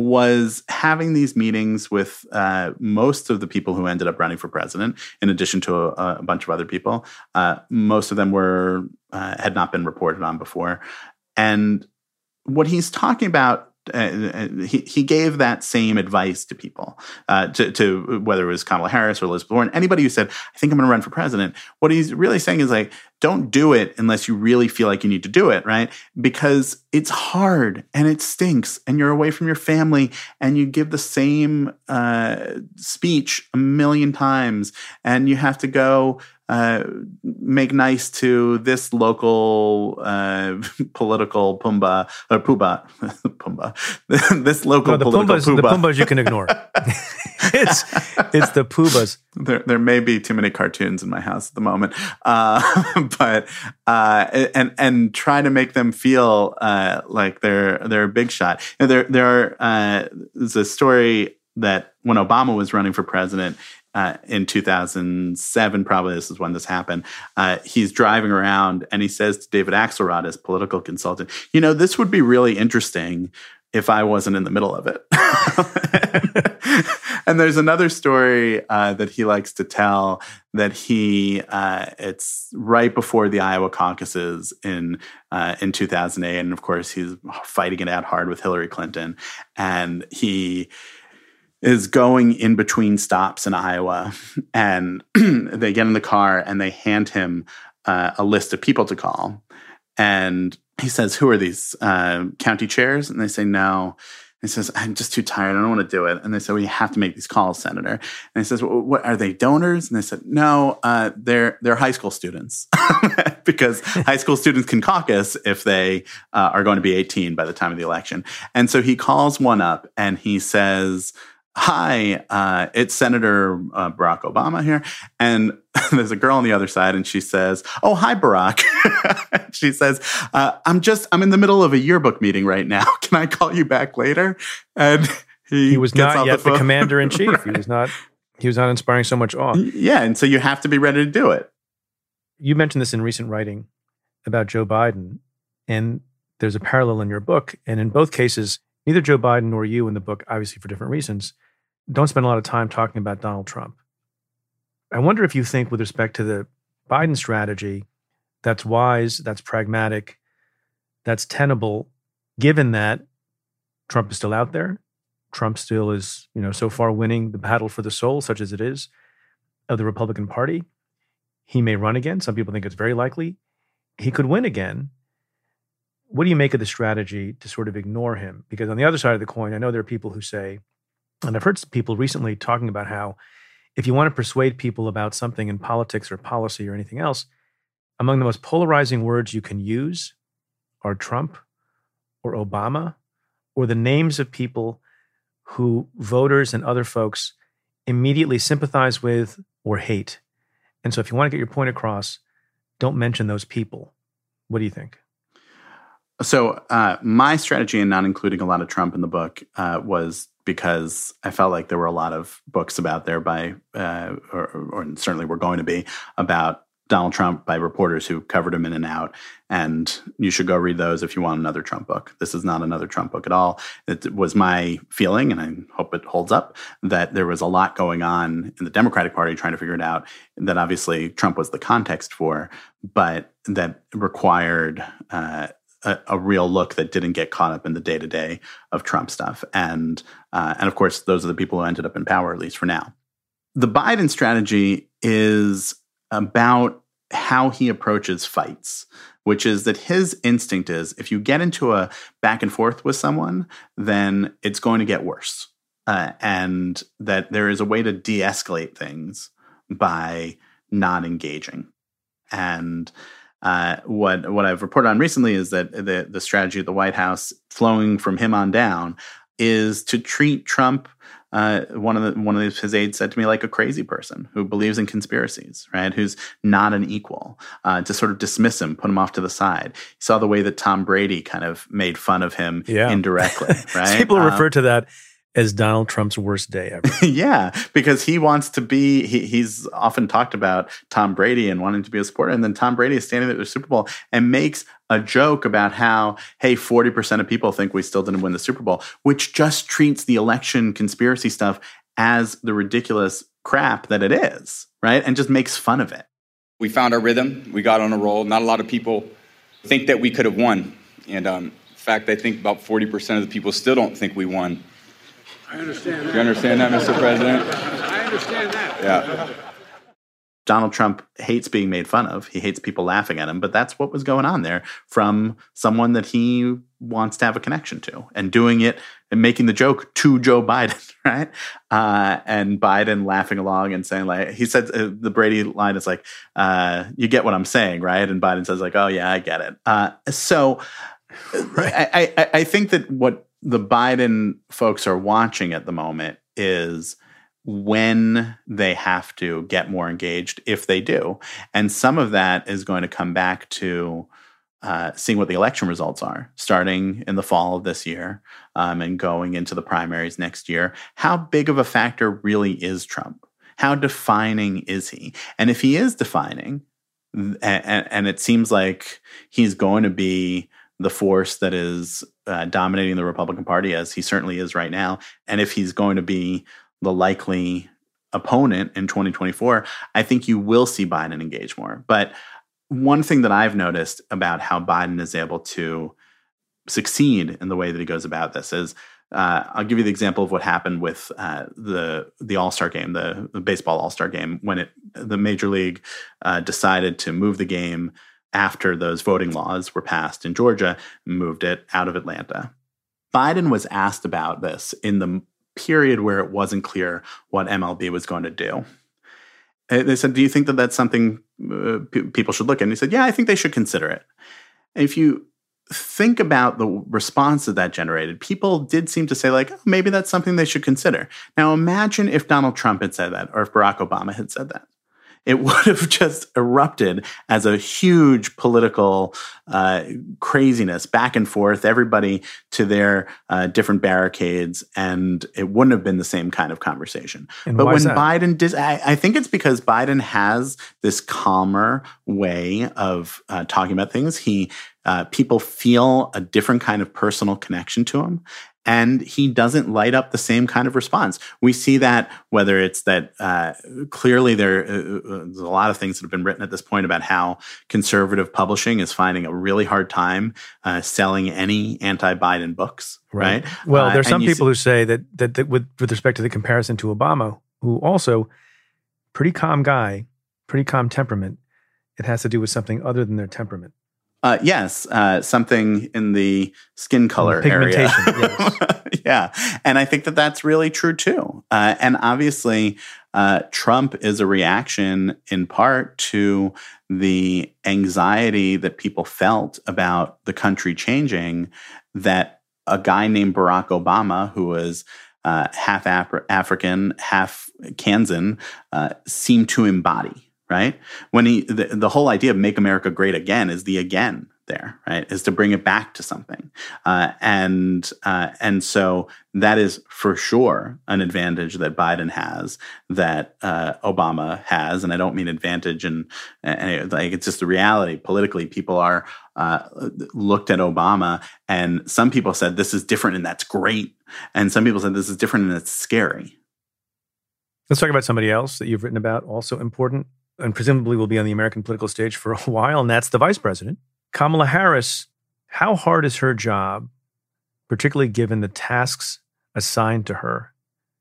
was having these meetings with uh, most of the people who ended up running for president, in addition to a, a bunch of other people. Uh, most of them were uh, had not been reported on before. And what he's talking about, uh, he, he gave that same advice to people, uh, to, to whether it was Kamala Harris or Elizabeth Warren, anybody who said, I think I'm going to run for president. What he's really saying is like, don't do it unless you really feel like you need to do it, right? Because it's hard and it stinks and you're away from your family and you give the same uh, speech a million times and you have to go uh, make nice to this local uh, political Pumbaa, or Poobah, Pumbaa, this local no, the political Pumbas, Poobah. The Pumbas you can ignore. it's it's the Poobas. There, there may be too many cartoons in my house at the moment, uh, but uh, and and try to make them feel uh, like they're they're a big shot. You know, there there are uh, there's a story that when Obama was running for president uh, in two thousand seven, probably this is when this happened. Uh, he's driving around and he says to David Axelrod, his political consultant, "You know, this would be really interesting if I wasn't in the middle of it." And there's another story uh, that he likes to tell that he, uh, it's right before the Iowa caucuses in uh, in two thousand eight. And of course, he's fighting it out hard with Hillary Clinton. And he is going in between stops in Iowa. And they get in the car and they hand him uh, a list of people to call. And he says, "Who are these uh, county chairs?" And they say, "No." He says, "I'm just too tired. I don't want to do it." And they said, "Well, you have to make these calls, Senator." And he says, "Well, what are they, donors?" And they said, "No, uh, they're they're high school students," because high school students can caucus if they uh, are going to be eighteen by the time of the election. And so he calls one up and he says, "Hi, uh, it's Senator uh, Barack Obama here." And there's a girl on the other side and she says, "Oh, hi, Barack." She says, uh, I'm just, I'm in the middle of a yearbook meeting right now. Can I call you back later? And he, he was not yet the, the commander in chief. Right. He was not, he was not inspiring so much awe. Yeah. And so you have to be ready to do it. You mentioned this in recent writing about Joe Biden, and there's a parallel in your book. And in both cases, neither Joe Biden nor you in the book, obviously for different reasons, don't spend a lot of time talking about Donald Trump. I wonder if you think with respect to the Biden strategy, that's wise, that's pragmatic, that's tenable, given that Trump is still out there. Trump still is, you know, so far winning the battle for the soul, such as it is, of the Republican Party. He may run again. Some people think it's very likely. He could win again. What do you make of the strategy to sort of ignore him? Because on the other side of the coin, I know there are people who say, and I've heard people recently talking about how if you want to persuade people about something in politics or policy or anything else, among the most polarizing words you can use are Trump or Obama or the names of people who voters and other folks immediately sympathize with or hate. And so if you want to get your point across, don't mention those people. What do you think? So uh, my strategy in not including a lot of Trump in the book uh, was because I felt like there were a lot of books about there by, uh, or, or certainly were going to be, about Donald Trump by reporters who covered him in and out. And you should go read those if you want another Trump book. This is not another Trump book at all. It was my feeling, and I hope it holds up, that there was a lot going on in the Democratic Party trying to figure it out that obviously Trump was the context for, but that required uh, a, a real look that didn't get caught up in the day-to-day of Trump stuff. And, uh, and of course, those are the people who ended up in power, at least for now. The Biden strategy is about how he approaches fights, which is that his instinct is if you get into a back and forth with someone, then it's going to get worse. Uh, and that there is a way to de-escalate things by not engaging. And uh, what what I've reported on recently is that the, the strategy at the White House, flowing from him on down, is to treat Trump. Uh, one of the, one of his aides said to me, like a crazy person who believes in conspiracies, right? Who's not an equal, uh, to sort of dismiss him, put him off to the side. You saw the way that Tom Brady kind of made fun of him yeah. indirectly, right? People um, refer to that as Donald Trump's worst day ever. Yeah, because he wants to be, he, he's often talked about Tom Brady and wanting to be a supporter. And then Tom Brady is standing there at the Super Bowl and makes a joke about how, hey, forty percent of people think we still didn't win the Super Bowl, which just treats the election conspiracy stuff as the ridiculous crap that it is, right? And just makes fun of it. We found our rhythm. We got on a roll. Not a lot of people think that we could have won. And um, in fact, I think about forty percent of the people still don't think we won. I understand that. You understand that, Mister President? I understand that. Yeah. Donald Trump hates being made fun of. He hates people laughing at him, but that's what was going on there from someone that he wants to have a connection to, and doing it and making the joke to Joe Biden, right? Uh, and Biden laughing along and saying, like, he said, uh, the Brady line is like, uh, you get what I'm saying, right? And Biden says like, oh yeah, I get it. Uh, so right. I, I, I think that what the Biden folks are watching at the moment is when they have to get more engaged, if they do. And some of that is going to come back to uh, seeing what the election results are, starting in the fall of this year um, and going into the primaries next year. How big of a factor really is Trump? How defining is he? And if he is defining, and, and it seems like he's going to be the force that is uh, dominating the Republican Party, as he certainly is right now, and if he's going to be the likely opponent in twenty twenty-four, I think you will see Biden engage more. But one thing that I've noticed about how Biden is able to succeed in the way that he goes about this is, uh, I'll give you the example of what happened with uh, the the All-Star game, the, the baseball All-Star game, when it the Major League uh, decided to move the game after those voting laws were passed in Georgia, moved it out of Atlanta. Biden was asked about this in the period where it wasn't clear what M L B was going to do. And they said, do you think that that's something uh, p- people should look at? And he said, yeah, I think they should consider it. And if you think about the response that that generated, people did seem to say, like, oh, maybe that's something they should consider. Now imagine if Donald Trump had said that, or if Barack Obama had said that. It would have just erupted as a huge political uh, craziness, back and forth, everybody to their uh, different barricades, and it wouldn't have been the same kind of conversation. And but why when is that? Biden did, I, I think it's because Biden has this calmer way of uh, talking about things. He uh, people feel a different kind of personal connection to him. And he doesn't light up the same kind of response. We see that whether it's that uh, clearly there, uh, there's a lot of things that have been written at this point about how conservative publishing is finding a really hard time uh, selling any anti-Biden books, right? right? Well, uh, there's some people see- who say that, that, that with, with respect to the comparison to Obama, who also pretty calm guy, pretty calm temperament, it has to do with something other than their temperament. Uh, yes, uh, something in the skin color the area. yes. Yeah, and I think that that's really true too. Uh, and obviously, uh, Trump is a reaction in part to the anxiety that people felt about the country changing, that a guy named Barack Obama, who was uh, half Af- African, half Kansan, uh, seemed to embody. Right? When he, the, the whole idea of make America great again is the again there, right, is to bring it back to something. Uh, and uh, and so that is for sure an advantage that Biden has that uh, Obama has. And I don't mean advantage and, and like it's just the reality. Politically, people are uh, looked at Obama, and some people said this is different and that's great. And some people said this is different and it's scary. Let's talk about somebody else that you've written about, also important, and presumably will be on the American political stage for a while, and that's the vice president. Kamala Harris, how hard is her job, particularly given the tasks assigned to her?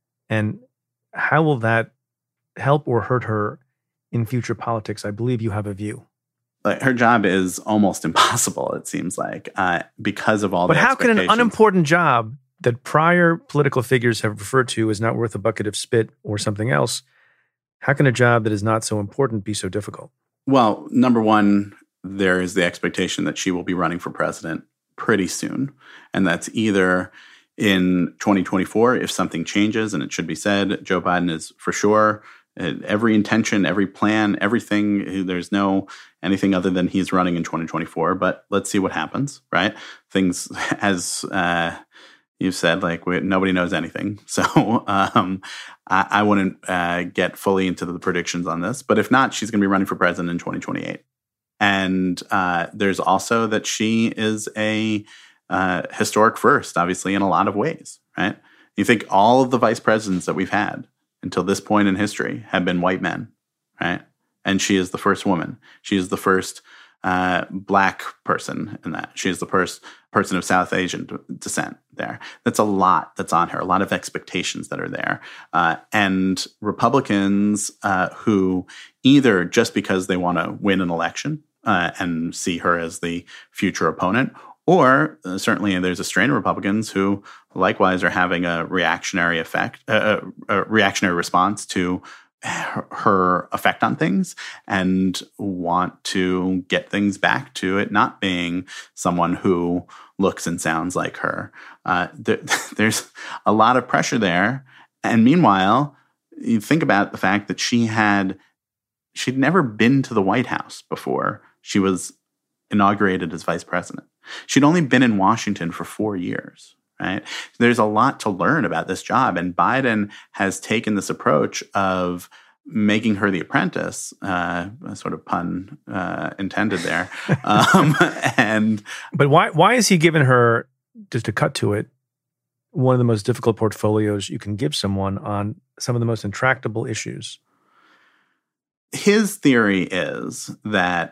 And how will that help or hurt her in future politics? I believe you have a view. Like her job is almost impossible, it seems like, uh, because of all but the how can an unimportant job that prior political figures have referred to as not worth a bucket of spit or something else, how can a job that is not so important be so difficult? Well, number one, there is the expectation that she will be running for president pretty soon. And that's either in twenty twenty-four, if something changes, and it should be said, Joe Biden is for sure, every intention, every plan, everything, there's no anything other than he's running in twenty twenty-four. But let's see what happens, right? Things, as uh, you've said, like we, nobody knows anything. So um, I, I wouldn't uh, get fully into the predictions on this. But if not, she's going to be running for president in twenty twenty-eight. And uh, there's also that she is a uh, historic first, obviously, in a lot of ways, right? You think all of the vice presidents that we've had until this point in history have been white men, right? And she is the first woman. She is the first uh, black person in that. She is the first person of South Asian descent there. That's a lot that's on her, a lot of expectations that are there. Uh, and Republicans uh, who either just because they want to win an election uh, and see her as the future opponent, or uh, certainly there's a strain of Republicans who likewise are having a reactionary effect, uh, a reactionary response to her, her effect on things and want to get things back to it not being someone who looks and sounds like her. Uh, there, there's a lot of pressure there. And meanwhile, you think about the fact that she had, she'd never been to the White House before she was inaugurated as vice president. She'd only been in Washington for four years, right? There's a lot to learn about this job. And Biden has taken this approach of making her the apprentice, uh, a sort of pun uh, intended there. um, and But why why is he giving her, just to cut to it, one of the most difficult portfolios you can give someone on some of the most intractable issues? His theory is that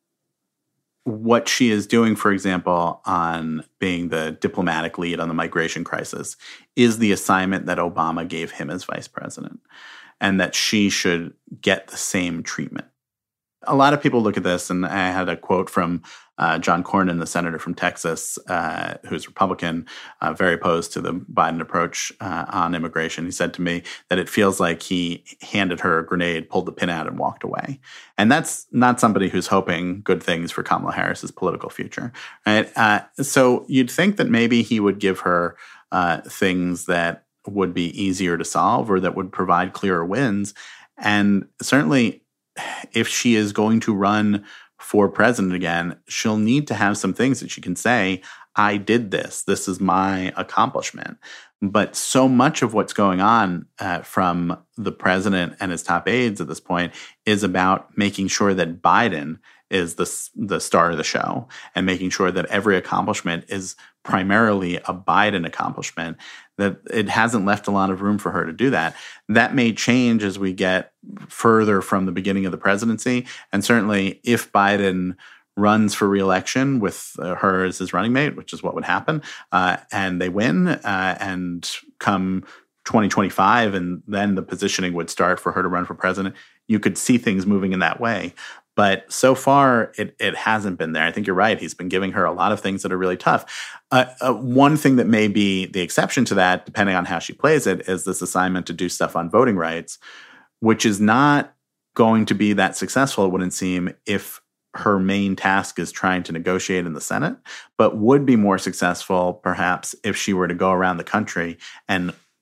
what she is doing, for example, on being the diplomatic lead on the migration crisis is the assignment that Obama gave him as vice president, and that she should get the same treatment. A lot of people look at this, and I had a quote from uh, John Cornyn, the senator from Texas, uh, who's Republican, uh, very opposed to the Biden approach uh, on immigration. He said to me that it feels like he handed her a grenade, pulled the pin out, and walked away. And that's not somebody who's hoping good things for Kamala Harris's political future, right? Uh, so you'd think that maybe he would give her uh, things that would be easier to solve or that would provide clearer wins. And certainly, if she is going to run for president again, she'll need to have some things that she can say, I did this. This is my accomplishment. But so much of what's going on uh, from the president and his top aides at this point is about making sure that Biden is the, the star of the show and making sure that every accomplishment is primarily a Biden accomplishment, that it hasn't left a lot of room for her to do that. That may change as we get further from the beginning of the presidency. And certainly if Biden runs for re-election with uh, her as his running mate, which is what would happen, uh, and they win uh, and come twenty twenty-five, and then the positioning would start for her to run for president, you could see things moving in that way. But so far, it it hasn't been there. I think you're right. He's been giving her a lot of things that are really tough. Uh, uh, one thing that may be the exception to that, depending on how she plays it, is this assignment to do stuff on voting rights, which is not going to be that successful, it wouldn't seem, if her main task is trying to negotiate in the Senate, but would be more successful, perhaps, if she were to go around the country and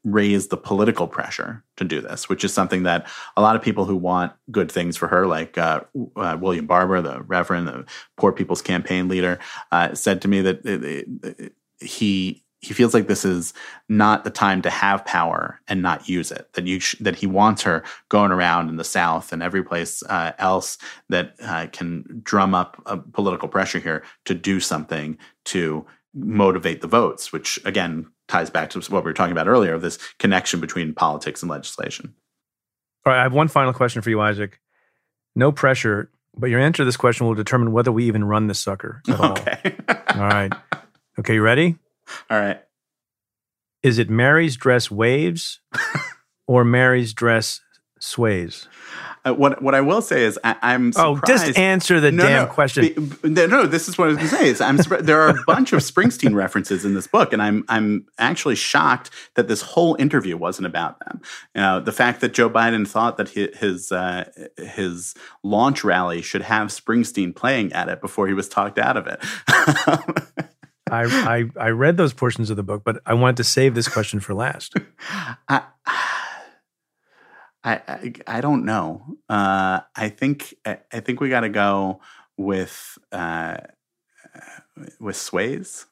raise the political pressure to do this, which is something that a lot of people who want good things for her, like uh, uh, William Barber, the Reverend, the Poor People's Campaign leader, uh, said to me that it, it, it, he he feels like this is not the time to have power and not use it. That you sh- that he wants her going around in the South and every place uh, else that uh, can drum up a political pressure here to do something to motivate the votes, which again ties back to what we were talking about earlier, of this connection between politics and legislation. All right, I have one final question for you, Isaac. No pressure, but your answer to this question will determine whether we even run this sucker at all. Okay. All right. Okay, you ready? All right. Is it Mary's dress waves or Mary's dress sways? Uh, what what I will say is I, I'm surprised. Oh, just answer the no, damn no, question. Be, no, no, this is what I was going to say. Is I'm there are a bunch of Springsteen references in this book, and I'm I'm actually shocked that this whole interview wasn't about them. You know, the fact that Joe Biden thought that his his, uh, his launch rally should have Springsteen playing at it before he was talked out of it. I, I I read those portions of the book, but I wanted to save this question for last. I, I, I, I don't know. Uh, I think I, I think we got to go with uh, with Sways.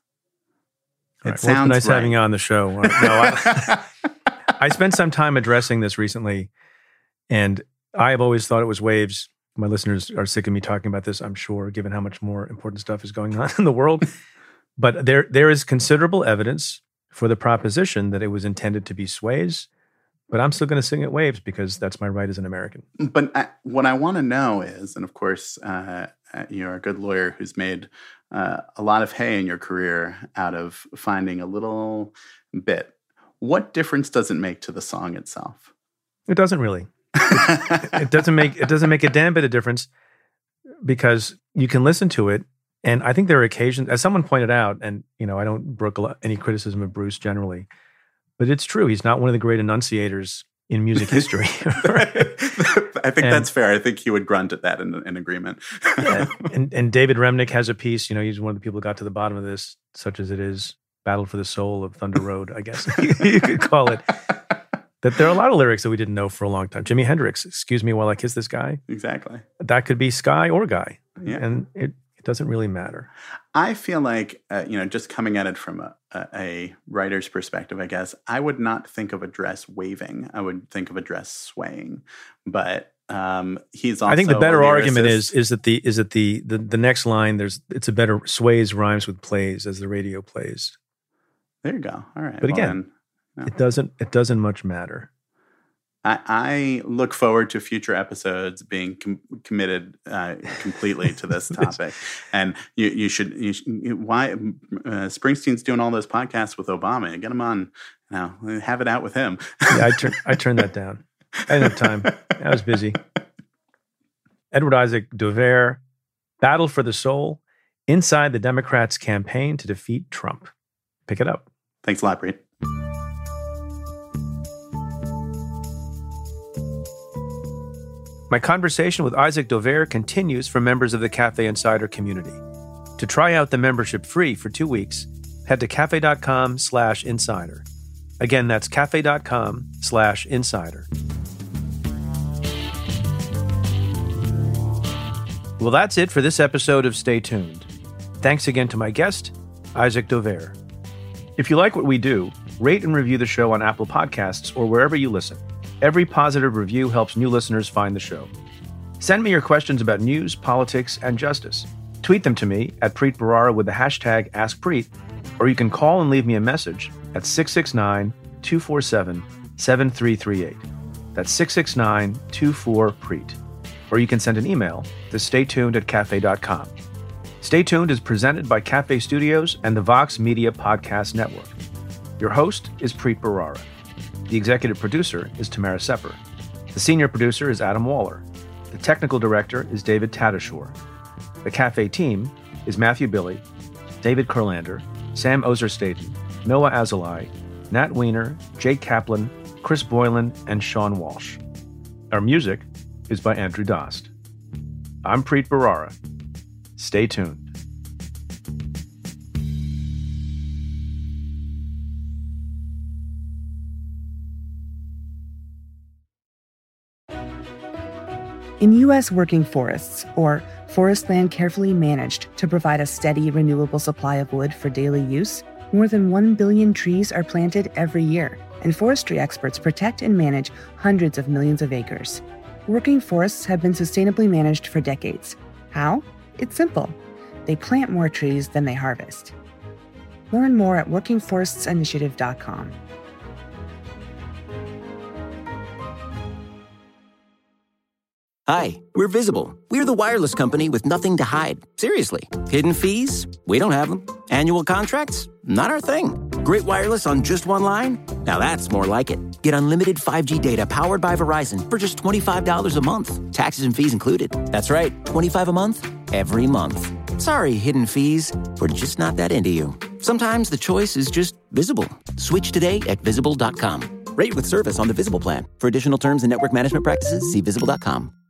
It right. sounds well, it's nice right. having you on the show. Uh, no, I, I spent some time addressing this recently, and I have always thought it was waves. My listeners are sick of me talking about this, I'm sure, given how much more important stuff is going on in the world. But there there is considerable evidence for the proposition that it was intended to be sways. But I'm still going to sing it waves because that's my right as an American. But I, what I want to know is, and of course, uh, you're a good lawyer who's made uh, a lot of hay in your career out of finding a little bit. What difference does it make to the song itself? It doesn't really. It, it doesn't make it doesn't make a damn bit of difference because you can listen to it, and I think there are occasions, as someone pointed out, and you know, I don't brook a lot, any criticism of Bruce generally. But it's true. He's not one of the great enunciators in music history. I think and, that's fair. I think he would grunt at that in, in agreement. yeah, and, and David Remnick has a piece. You know, he's one of the people who got to the bottom of this, such as it is, Battle for the Soul of Thunder Road, I guess you could call it. That there are a lot of lyrics that we didn't know for a long time. Jimi Hendrix, excuse me while I kiss this guy. Exactly. That could be Sky or Guy. Yeah. And it, it doesn't really matter. I feel like, uh, you know, just coming at it from a, a, a writer's perspective, I guess, I would not think of a dress waving. I would think of a dress swaying. But um, he's also I think the better a argument lyricist. is is that the is that the, the the next line there's it's a better sways rhymes with plays as the radio plays. There you go. All right. But well, again, then, no. it doesn't it doesn't much matter. I, I look forward to future episodes being com- committed uh, completely to this topic, and you, you should. You should why uh, Springsteen's doing all those podcasts with Obama? Get him on now. Have it out with him. Yeah, I, tur- I turned that down. I didn't have time. I was busy. Edward Isaac Dovere, Battle for the Soul, Inside the Democrats' Campaign to Defeat Trump. Pick it up. Thanks a lot, Preet. My conversation with Isaac Dovere continues for members of the Cafe Insider community. To try out the membership free for two weeks, head to cafe.com slash insider. Again, that's cafe.com slash insider. Well, that's it for this episode of Stay Tuned. Thanks again to my guest, Isaac Dovere. If you like what we do, rate and review the show on Apple Podcasts or wherever you listen. Every positive review helps new listeners find the show. Send me your questions about news, politics, and justice. Tweet them to me at Preet Bharara with the hashtag AskPreet, or you can call and leave me a message at six six nine, two four seven, seven three three eight. That's six six nine, two four, Preet. Or you can send an email to staytuned at cafe dot com. Stay Tuned is presented by Cafe Studios and the Vox Media Podcast Network. Your host is Preet Bharara. The executive producer is Tamara Sepper. The senior producer is Adam Waller. The technical director is David Tadashore. The Cafe team is Matthew Billy, David Kurlander, Sam Ozer-Staten, Noah Azulai, Nat Weiner, Jake Kaplan, Chris Boylan, and Sean Walsh. Our music is by Andrew Dost. I'm Preet Bharara. Stay tuned. In U S working forests, or forest land carefully managed to provide a steady, renewable supply of wood for daily use, more than one billion trees are planted every year, and forestry experts protect and manage hundreds of millions of acres. Working forests have been sustainably managed for decades. How? It's simple. They plant more trees than they harvest. Learn more at working forests initiative dot com. Hi, we're Visible. We're the wireless company with nothing to hide. Seriously. Hidden fees? We don't have them. Annual contracts? Not our thing. Great wireless on just one line? Now that's more like it. Get unlimited five G data powered by Verizon for just twenty-five dollars a month. Taxes and fees included. That's right, twenty-five dollars a month, every month. Sorry, hidden fees. We're just not that into you. Sometimes the choice is just Visible. Switch today at visible dot com. Rate with service on the Visible plan. For additional terms and network management practices, see visible dot com.